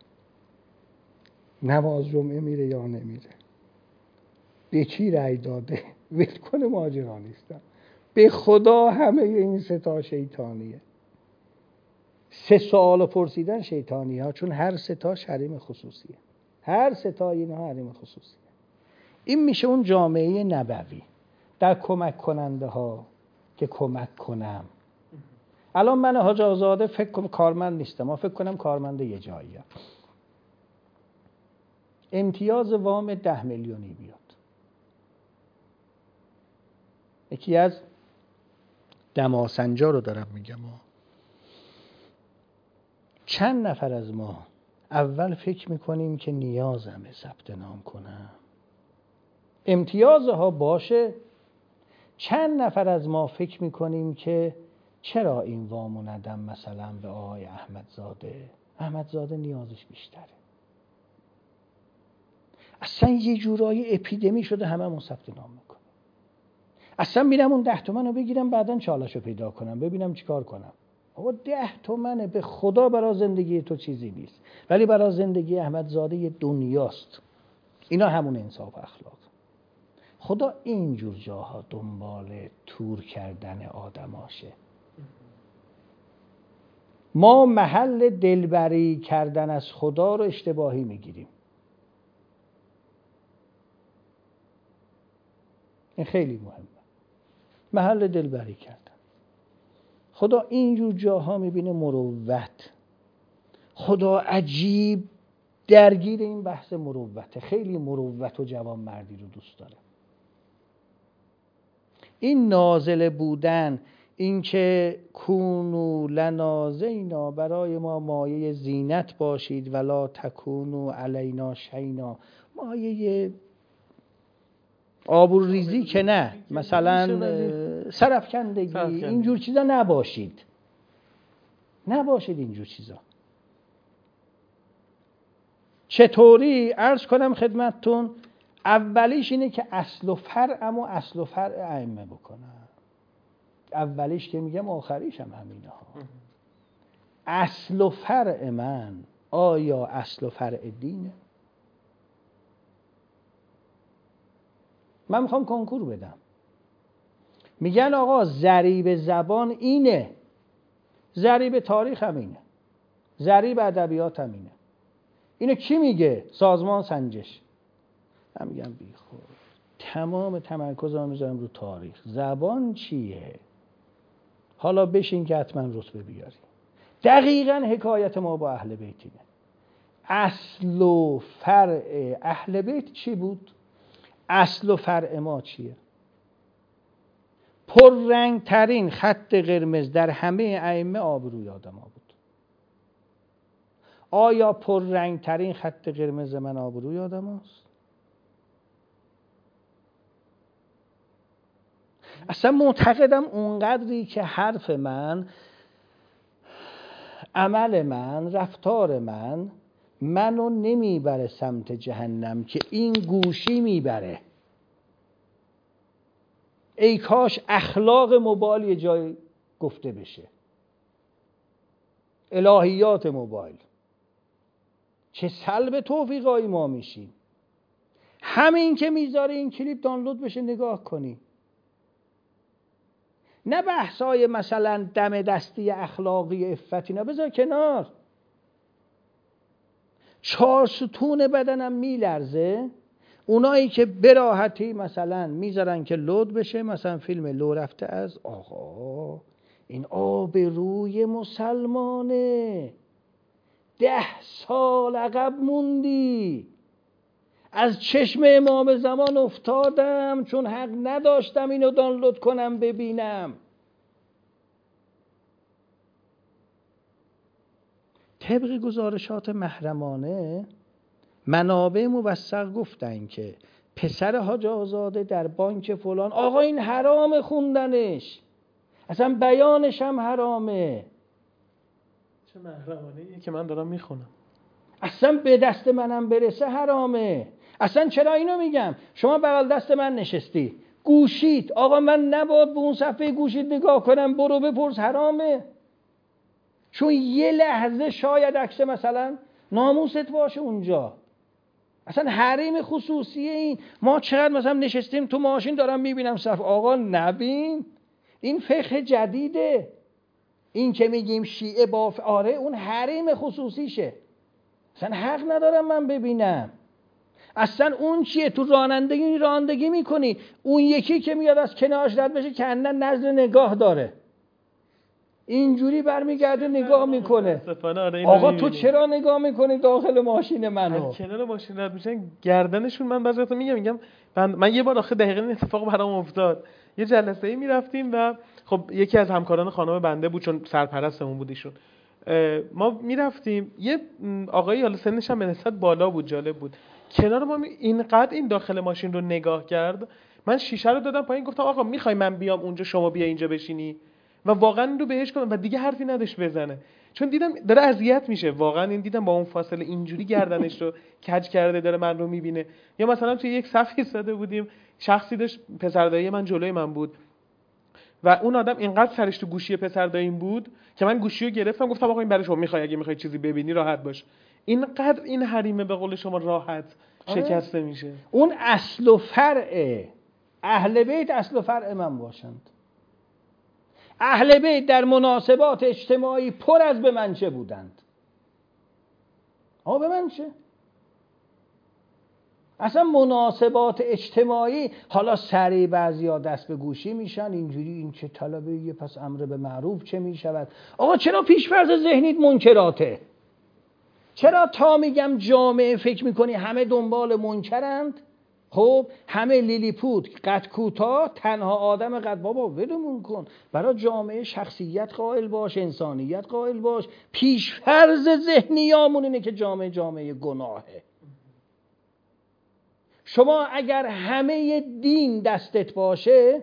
نماز جمعه میره یا نمیره، به کی رأی داده، ولکن ماجرا نیستم. به خدا همه این سه تا شیطانیه. سه سوال پرسیدن شیطانی ها، چون هر سه تا حریم خصوصیه. هر سه تا اینها حریم خصوصیه. این میشه اون جامعه نبوی. در کمک کننده ها که کمک کنم. الان من حاج آزاده فکر کنم کارمند نیستم، ما فکر کنم کارمند یه جاییه. امتیاز وام ده میلیونی بیاد. یکی از دماسنجا رو دارم میگم، چند نفر از ما اول فکر میکنیم که نیازمه ثبت نام کنم، امتیازها باشه. چند نفر از ما فکر میکنیم که چرا این وامو ندم مثلا به آقای احمدزاده، احمدزاده نیازش بیشتره. اصلا یه جورایی اپیدمی شده، همه من ثبت نام میکنم. اصلا میرم اون ده تومن رو بگیرم بعدن چالش رو پیدا کنم ببینم چیکار کنم. آقا ده تومنه، به خدا برای زندگی تو چیزی نیست، ولی برای زندگی احمدزاده یه دنیاست. اینا همون انصاف اخلاق. خدا اینجور جاها دنبال تور کردن آدماشه. ما محل دلبری کردن از خدا رو اشتباهی میگیریم. این خیلی مهمه، محل دلبری کردن. خدا اینجور جاها میبینه مروت. خدا عجیب درگیر این بحث مروته، خیلی مروت و جوان مردی رو دوست داره. این نازل بودن، این که کونو لنا زینا، برای ما مایه زینت باشید، ولا تکونو علینا شینا، مایه آبروریزی که نه، مثلا سرفکندگی، اینجور چیزا نباشید. نباشید اینجور چیزا. چطوری؟ عرض کنم خدمتتون، اولیش اینه که اصل و فرعم و اصل و فرع ائمه بکنم. اولیش که میگم آخریش هم همینه ها. اصل و فرع من آیا اصل و فرع دینه؟ من میخوام کنکور بدم، میگن آقا ضریب زبان اینه، ضریب تاریخ هم اینه، ضریب ادبیات هم اینه. اینو کی میگه؟ سازمان سنجش. من میگم بی خود، تمام تمرکزم میذارم رو تاریخ. زبان چیه؟ حالا بشین که حتما رتبه بیاری. دقیقاً حکایت ما با اهل بیتینه. اصل و فرع اهل بیت چی بود؟ اصل و فرع ما چیه؟ پررنگ ترین خط قرمز در همه ائمه آبروی آدم‌ها بود. آیا پررنگ ترین خط قرمز من آبروی آدم‌هاست؟ اصلا معتقدم اونقدری که حرف من، عمل من، رفتار من منو نمیبره سمت جهنم که این گوشی میبره. ای کاش اخلاق موبایل یه جای گفته بشه، الهیات موبایل. چه سلب توفیقایی ما میشیم. همین که میذاره این کلیپ دانلود بشه نگاه کنی. نه بحثای مثلا دم دستی اخلاقی عفتی، نه، بذار کنار. چهار ستون بدنم میلرزه، اونایی که براحتی مثلا میذارن که لود بشه، مثلا فیلم لو رفته از آقا این آبروی مسلمانه، ده سال عقب موندی، از چشم امام زمان افتادم چون حق نداشتم اینو دانلود کنم ببینم. طبق گزارشات محرمانه منابع موثق گفتن که پسر حاج آزاده در بانک فلان، آقا این حرام خوندنش، اصلا بیانش هم حرامه. چه محرمانه‌ایه که من دارم میخونم. اصلا به دست منم برسه حرامه. اصلا چرا اینو میگم؟ شما بغل دست من نشستی، گوشید، آقا من نباید به اون صفحه گوشید نگاه کنم، برو بپرس، حرامه. چون یه لحظه شاید عکس مثلا ناموست باشه اونجا. اصلا حریم خصوصی این. ما چقدر مثلا نشستیم تو ماشین دارم میبینم صف، آقا نبین، این فقه جدیده. این که میگیم شیعه باف، آره اون حریم خصوصیشه، اصلا حق ندارم من ببینم. اصلا اون چیه؟ تو رانندگی رانندگی میکنی، اون یکی که میاد از کنارش رد بشه کنن نظر نگاه داره، اینجوری برمیگرده نگاه میکنه. آقا تو چرا نگاه میکنی داخل ماشین منو؟ کنار ماشین رد میشن گردنشون. من بعضی وقتا میگم میگم من, من یه بار آخه دقیقاً این اتفاق برام افتاد. یه جلسه‌ای میرفتیم و خب یکی از همکاران خانم بنده بود، چون سرپرستمون بود ایشون. ما میرفتیم، یه آقایی حالا سنش هم به نسبت بالا بود، جالب بود، کنار ما اینقدر این داخل ماشین رو نگاه کرد. من شیشه رو دادم پایین، گفتم آقا میخوای من بیام اونجا شما بیا اینجا بشینی؟ و واقعا این رو بهش گفتم و دیگه حرفی نداشت بزنه، چون دیدم داره اذیت میشه. واقعا این دیدم با اون فاصله اینجوری گردنش رو کج کرده داره من رو میبینه. یا مثلا توی یک صف ایستاده بودیم، شخصی داشت، پسردایی من جلوی من بود و اون آدم اینقدر سرش تو گوشی پسرداییم بود که من گوشی رو گرفتم، گفتم آقا این برای شما، میخوای اگه میخوای چیزی ببینی راحت باش. اینقدر این حریمه به قول شما راحت شکسته میشه. اون اصل و فرع اهل بیت اصل و فرع من باشند. اهل بیت در مناسبات اجتماعی پر از به من چه بودند. آه به من چه؟ اصلا مناسبات اجتماعی، حالا سریع بعضیا دست به گوشی میشن اینجوری، این چه طلبه یه، پس امر به معروف چه میشود؟ آقا چرا پیش‌فرض ذهنیت منکراته؟ چرا تا میگم جامعه فکر میکنی همه دنبال منکرند؟ خب همه لیلیپوت قد کوتاه، تنها آدم قد، بابا ولمون کن. برای جامعه شخصیت قائل باش، انسانیت قائل باش. پیش‌فرض ذهنیامون اینه که جامعه جامعه گناهه. شما اگر همه دین دستت باشه،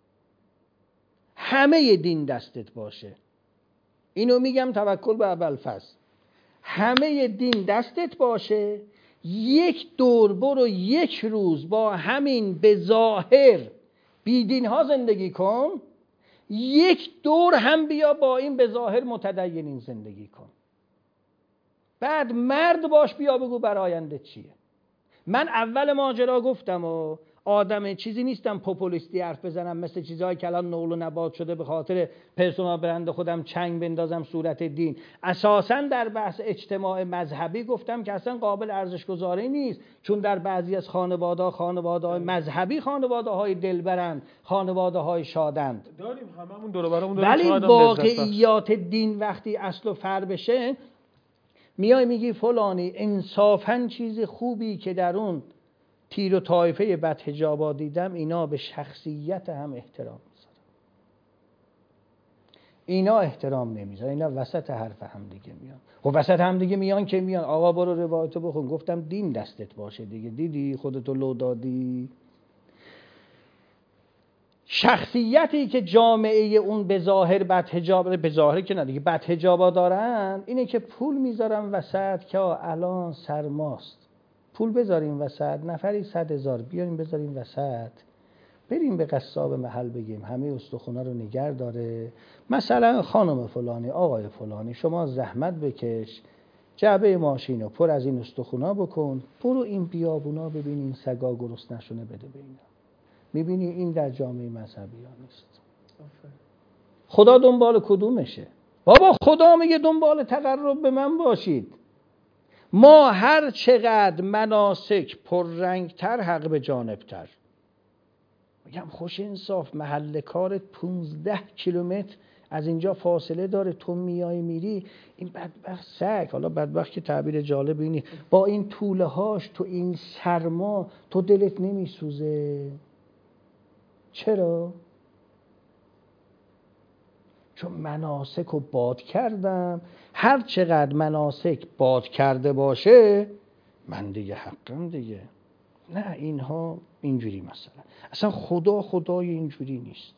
همه دین دستت باشه، اینو میگم توکل به ابوالفضل، همه دین دستت باشه، یک دور برو یک روز با همین به ظاهر بیدین ها زندگی کن، یک دور هم بیا با این به ظاهر متدینین زندگی کن، بعد مرد باش بیا بگو براینده چیه. من اول ماجرا گفتم و آدم چیزی نیستم پوپولیستی حرف بزنم مثل چیزهایی که الان نقل و نبات شده به خاطر پرسونال برند خودم چنگ بندازم صورت دین. اساساً در بحث اجتماع مذهبی گفتم که اصلا قابل ارزش گذاری نیست، چون در بعضی از خانواده‌ها خانواده‌های مذهبی خانواده‌های دلبرند، خانواده‌های شادند، داریم هممون دور و برمون داریم. ولی واقعیات دین وقتی اصل و فر بشه، میای میگی فلانی انصافاً چیز خوبی که در اون تیر و طایفه بدحجابا دیدم، اینا به شخصیت هم احترام میذارن، اینا احترام نمیذارن، اینا وسط حرف هم دیگه میان. خب وسط هم دیگه میان که میان آقا برو روایتو بخون، گفتم دین دستت باشه دیگه، دیدی خودتو لو دادی. شخصیتی که جامعه اون به ظاهر بدحجاب، به ظاهر که نه دیگه بدحجابا دارن، اینه که پول میذارن وسط که الان سرماست، پول بذاریم وسط، نفری صد هزار بیاریم بذاریم وسط، بریم به قصاب محل بگیم همه استخونا رو نگر داره، مثلا خانم فلانی آقای فلانی شما زحمت بکش جعبه ماشین رو پر از این استخونا بکن، برو این بیابونا ببین این سگا گرسنه‌شونه بده به اینا. میبینی این در جامعه مذهبی ها نیست. خدا دنبال کدومشه؟ بابا خدا میگه دنبال تقرب به من باشید. ما هر چقدر مناسک پررنگتر حق به جانبتر. میگم خوش انصاف، محل کارت پونزده کیلومتر از اینجا فاصله داره، تو میای میری، این بدبخت سگ، حالا بدبخت که تعبیر جالب اینی، با این طوله هاش تو این سرما تو دلت نمیسوزه؟ چرا؟ چون مناسک رو باد کردم. هر چقدر مناسک باد کرده باشه من دیگه حقم دیگه. نه اینها اینجوری مثلا اصلا خدا خدای اینجوری نیست.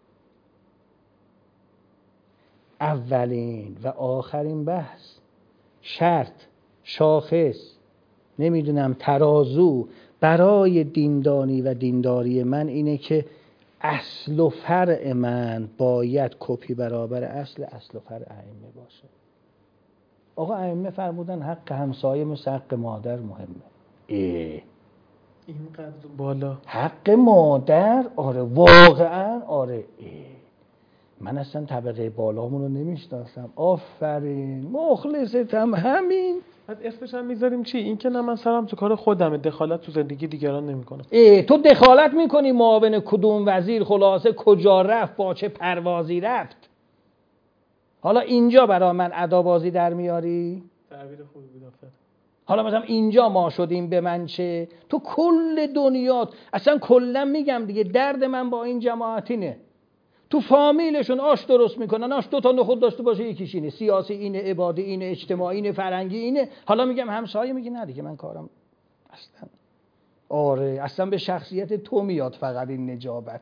اولین و آخرین بحث، شرط، شاخص، نمیدونم ترازو برای دیندانی و دینداری من اینه که اصل و فرع من باید کپی برابر اصل اصل و فرع ائمه باشه. آقا ائمه فرمودن حق همسایه مثل حق مادر مهمه. ای اینقدر بالا حق مادر؟ آره واقعا آره. ای من اصلا طبقه بالامون رو نمیشناسم. آفرین مخلصتم همین. بعد اسمش هم میذاریم چی؟ این که نه من سرم تو کار خودمه، دخالت تو زندگی دیگران نمیکنم. ای تو دخالت میکنی معاون کدوم وزیر خلاصه کجا رفت با چه پروازی رفت. حالا اینجا برا من ادابازی در میاری؟ تعبیر خوبی بود آفرین. حالا مثلا اینجا ما شدیم به من چه؟ تو کل دنیات اصلا کلا میگم دیگه درد من با این جماعتینه. تو فامیلشون آش درست میکنن، آش دو تا نخود داشته باشه یکیش اینه، سیاسی اینه، عبادی اینه، اجتماعی اینه، فرنگی اینه. حالا میگم همسایه، میگه نه دیگه من کارم اصلا آره اصلا به شخصیت تو میاد فقط این نجابت.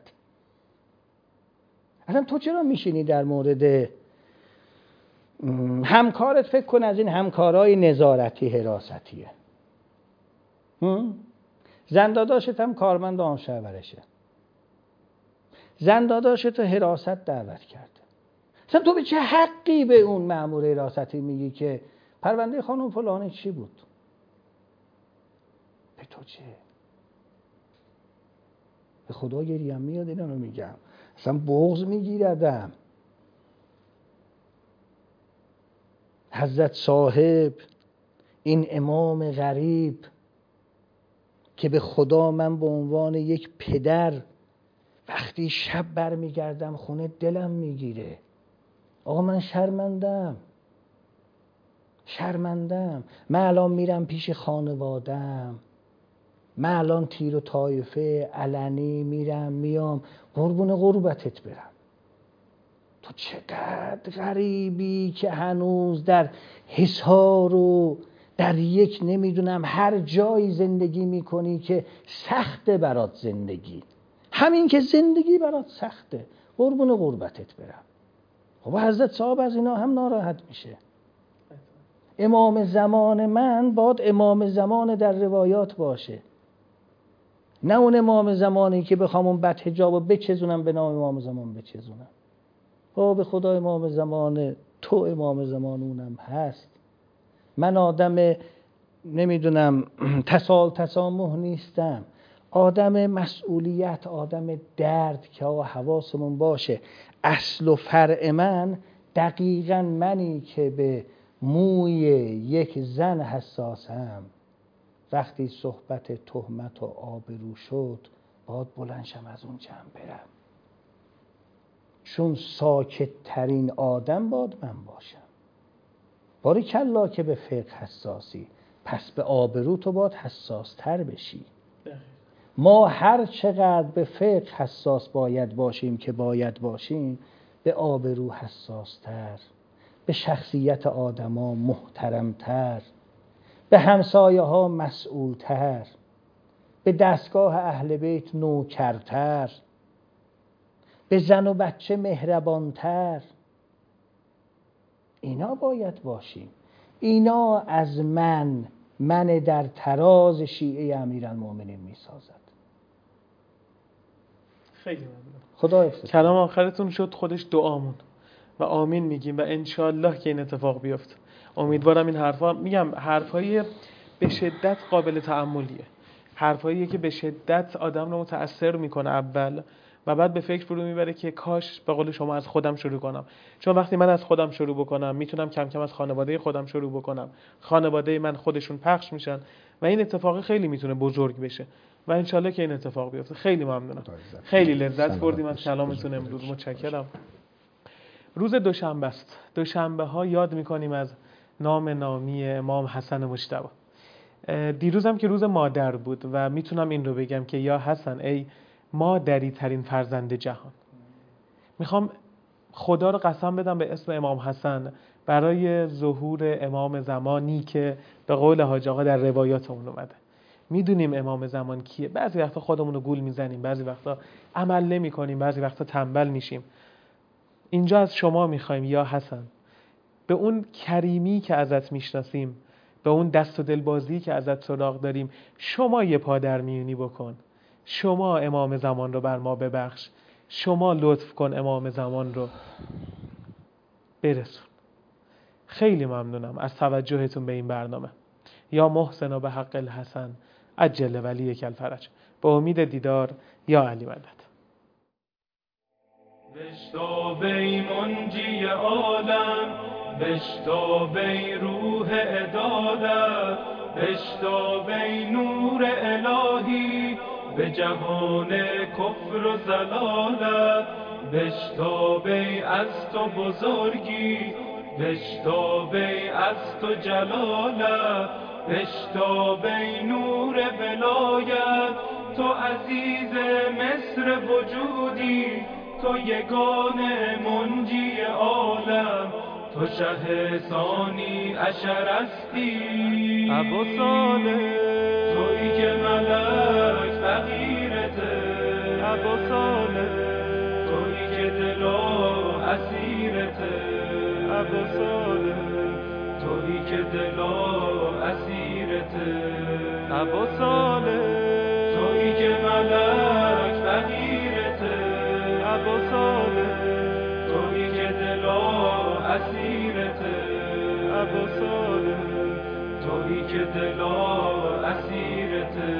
اصلا تو چرا میشینی در مورد همکارت فکر کن از این همکارای نظارتی حراستیه، زنداداشت هم کارمند آن شهرشه، زنداداشت تو حراست دعوت کرده. اصلا تو به چه حقی به اون مأمور حراستی میگی که پرونده خانم فلانی چی بود؟ به تو چه؟ به خدا گریم میاد اینا رو میگم، اصلا بغض میگیردم. حضرت صاحب این امام غریب که به خدا من به عنوان یک پدر وقتی شب برمیگردم خونه دلم میگیره. آقا من شرمندم شرمندم من الان میرم پیش خانوادم، من الان تیر و طایفه علنی میرم میام قربون قربتت برم. تو چقدر غریبی که هنوز در حصار و در یک نمیدونم هر جایی زندگی میکنی که سخته برات زندگی. همین که زندگی برات سخته قربون قربتت برم. خب حضرت صاحب از اینا هم ناراحت میشه. امام زمان من باید امام زمان در روایات باشه، نه اون امام زمانی که بخوام اون بد حجاب رو بچزونم به نام امام زمان بچزونم. خب به خدا امام زمان تو امام زمان اونم هست. من آدم نمیدونم تسال تسامح نیستم، آدم مسئولیت، آدم درد که آقا حواسمون باشه. اصل و فرع من دقیقاً منی که به موی یک زن حساسم. وقتی صحبت تهمت و آبرو شد باید بلندشم از اون جمع برم، چون ساکت ترین آدم باید من باشم. باریکلا که به فقه حساسی، پس به آبرو تو باید حساس تر بشی. ما هر چقدر به فقه حساس باید باشیم که باید باشیم، به آبرو حساس تر، به شخصیت آدما محترم تر، به همسایه ها مسئول تر، به دستگاه اهل بیت نوکرتر، به زن و بچه مهربان تر. اینا باید باشیم. اینا از من من در تراز شیعه امیرالمومنین میسازد. خیلی ممنون. خدا حفظت. کلام آخرتون شد خودش دعامون و آمین میگیم و انشالله که این اتفاق بیفته. امیدوارم این حرفا، میگم حرفای به شدت قابل تأملیه، حرفاییه که به شدت آدم رو متأثر میکنه اول و بعد به فکر فرو میبره که کاش به قول شما از خودم شروع کنم. چون وقتی من از خودم شروع بکنم میتونم کم کم از خانواده خودم شروع بکنم، خانواده من خودشون پخش میشن و این اتفاق خیلی میتونه بزرگ بشه و انشالله که این اتفاق بیفته. خیلی ممنونم، خیلی لذت بردیم از کلامتون امروز. متشکرم. روز دوشنبه است. دوشنبه ها یاد میکنیم از نام نامی امام حسن مجتبی. دیروزم که روز مادر بود و میتونم این رو بگم که یا حسن ای مادری ترین فرزند جهان. میخوام خدا رو قسم بدم به اسم امام حسن برای ظهور امام زمانی که به قول حاج آقا در روایاتمون اومده. میدونیم امام زمان کیه. بعضی وقتا خودمون رو گول میزنیم، بعضی وقتا عمل نمی کنیم، بعضی وقتا تنبل میشیم. اینجا از شما میخوایم یا حسن، به اون کریمی که ازت میشناسیم، به اون دست و دلبازی که ازت سراغ داریم، شما یه پا در میونی بکن. شما امام زمان رو بر ما ببخش. شما لطف کن امام زمان رو برسون. خیلی ممنونم از توجهتون به این برنامه. یا محسن و به حق الحسن عجل ولیک الفرج. با امید دیدار. یا علی مدد. بشتاب ای منجی عالم، بشتاب ای روح عدالت، بشتاب ای نور الهی به جهان کفر و ضلالت، بشتاب ای از تو بزرگی، بشتاب ای از تو جلالت، بشتاب ای نور ولایت، تو عزیز مصر وجودی، تو یگانه منجی عالم، تو شه ثانی عشر هستی. ابو صالح تویی که ملک فقیرته، ابو صالح تویی که دل و اسیرته، ابو صالح تویی که دل و اسیرته، ابو صالح تویی که ملک فقیرته، ابو صالح تویی که دل و اسیرته، ابو صالح تویی که دل و اسیرته.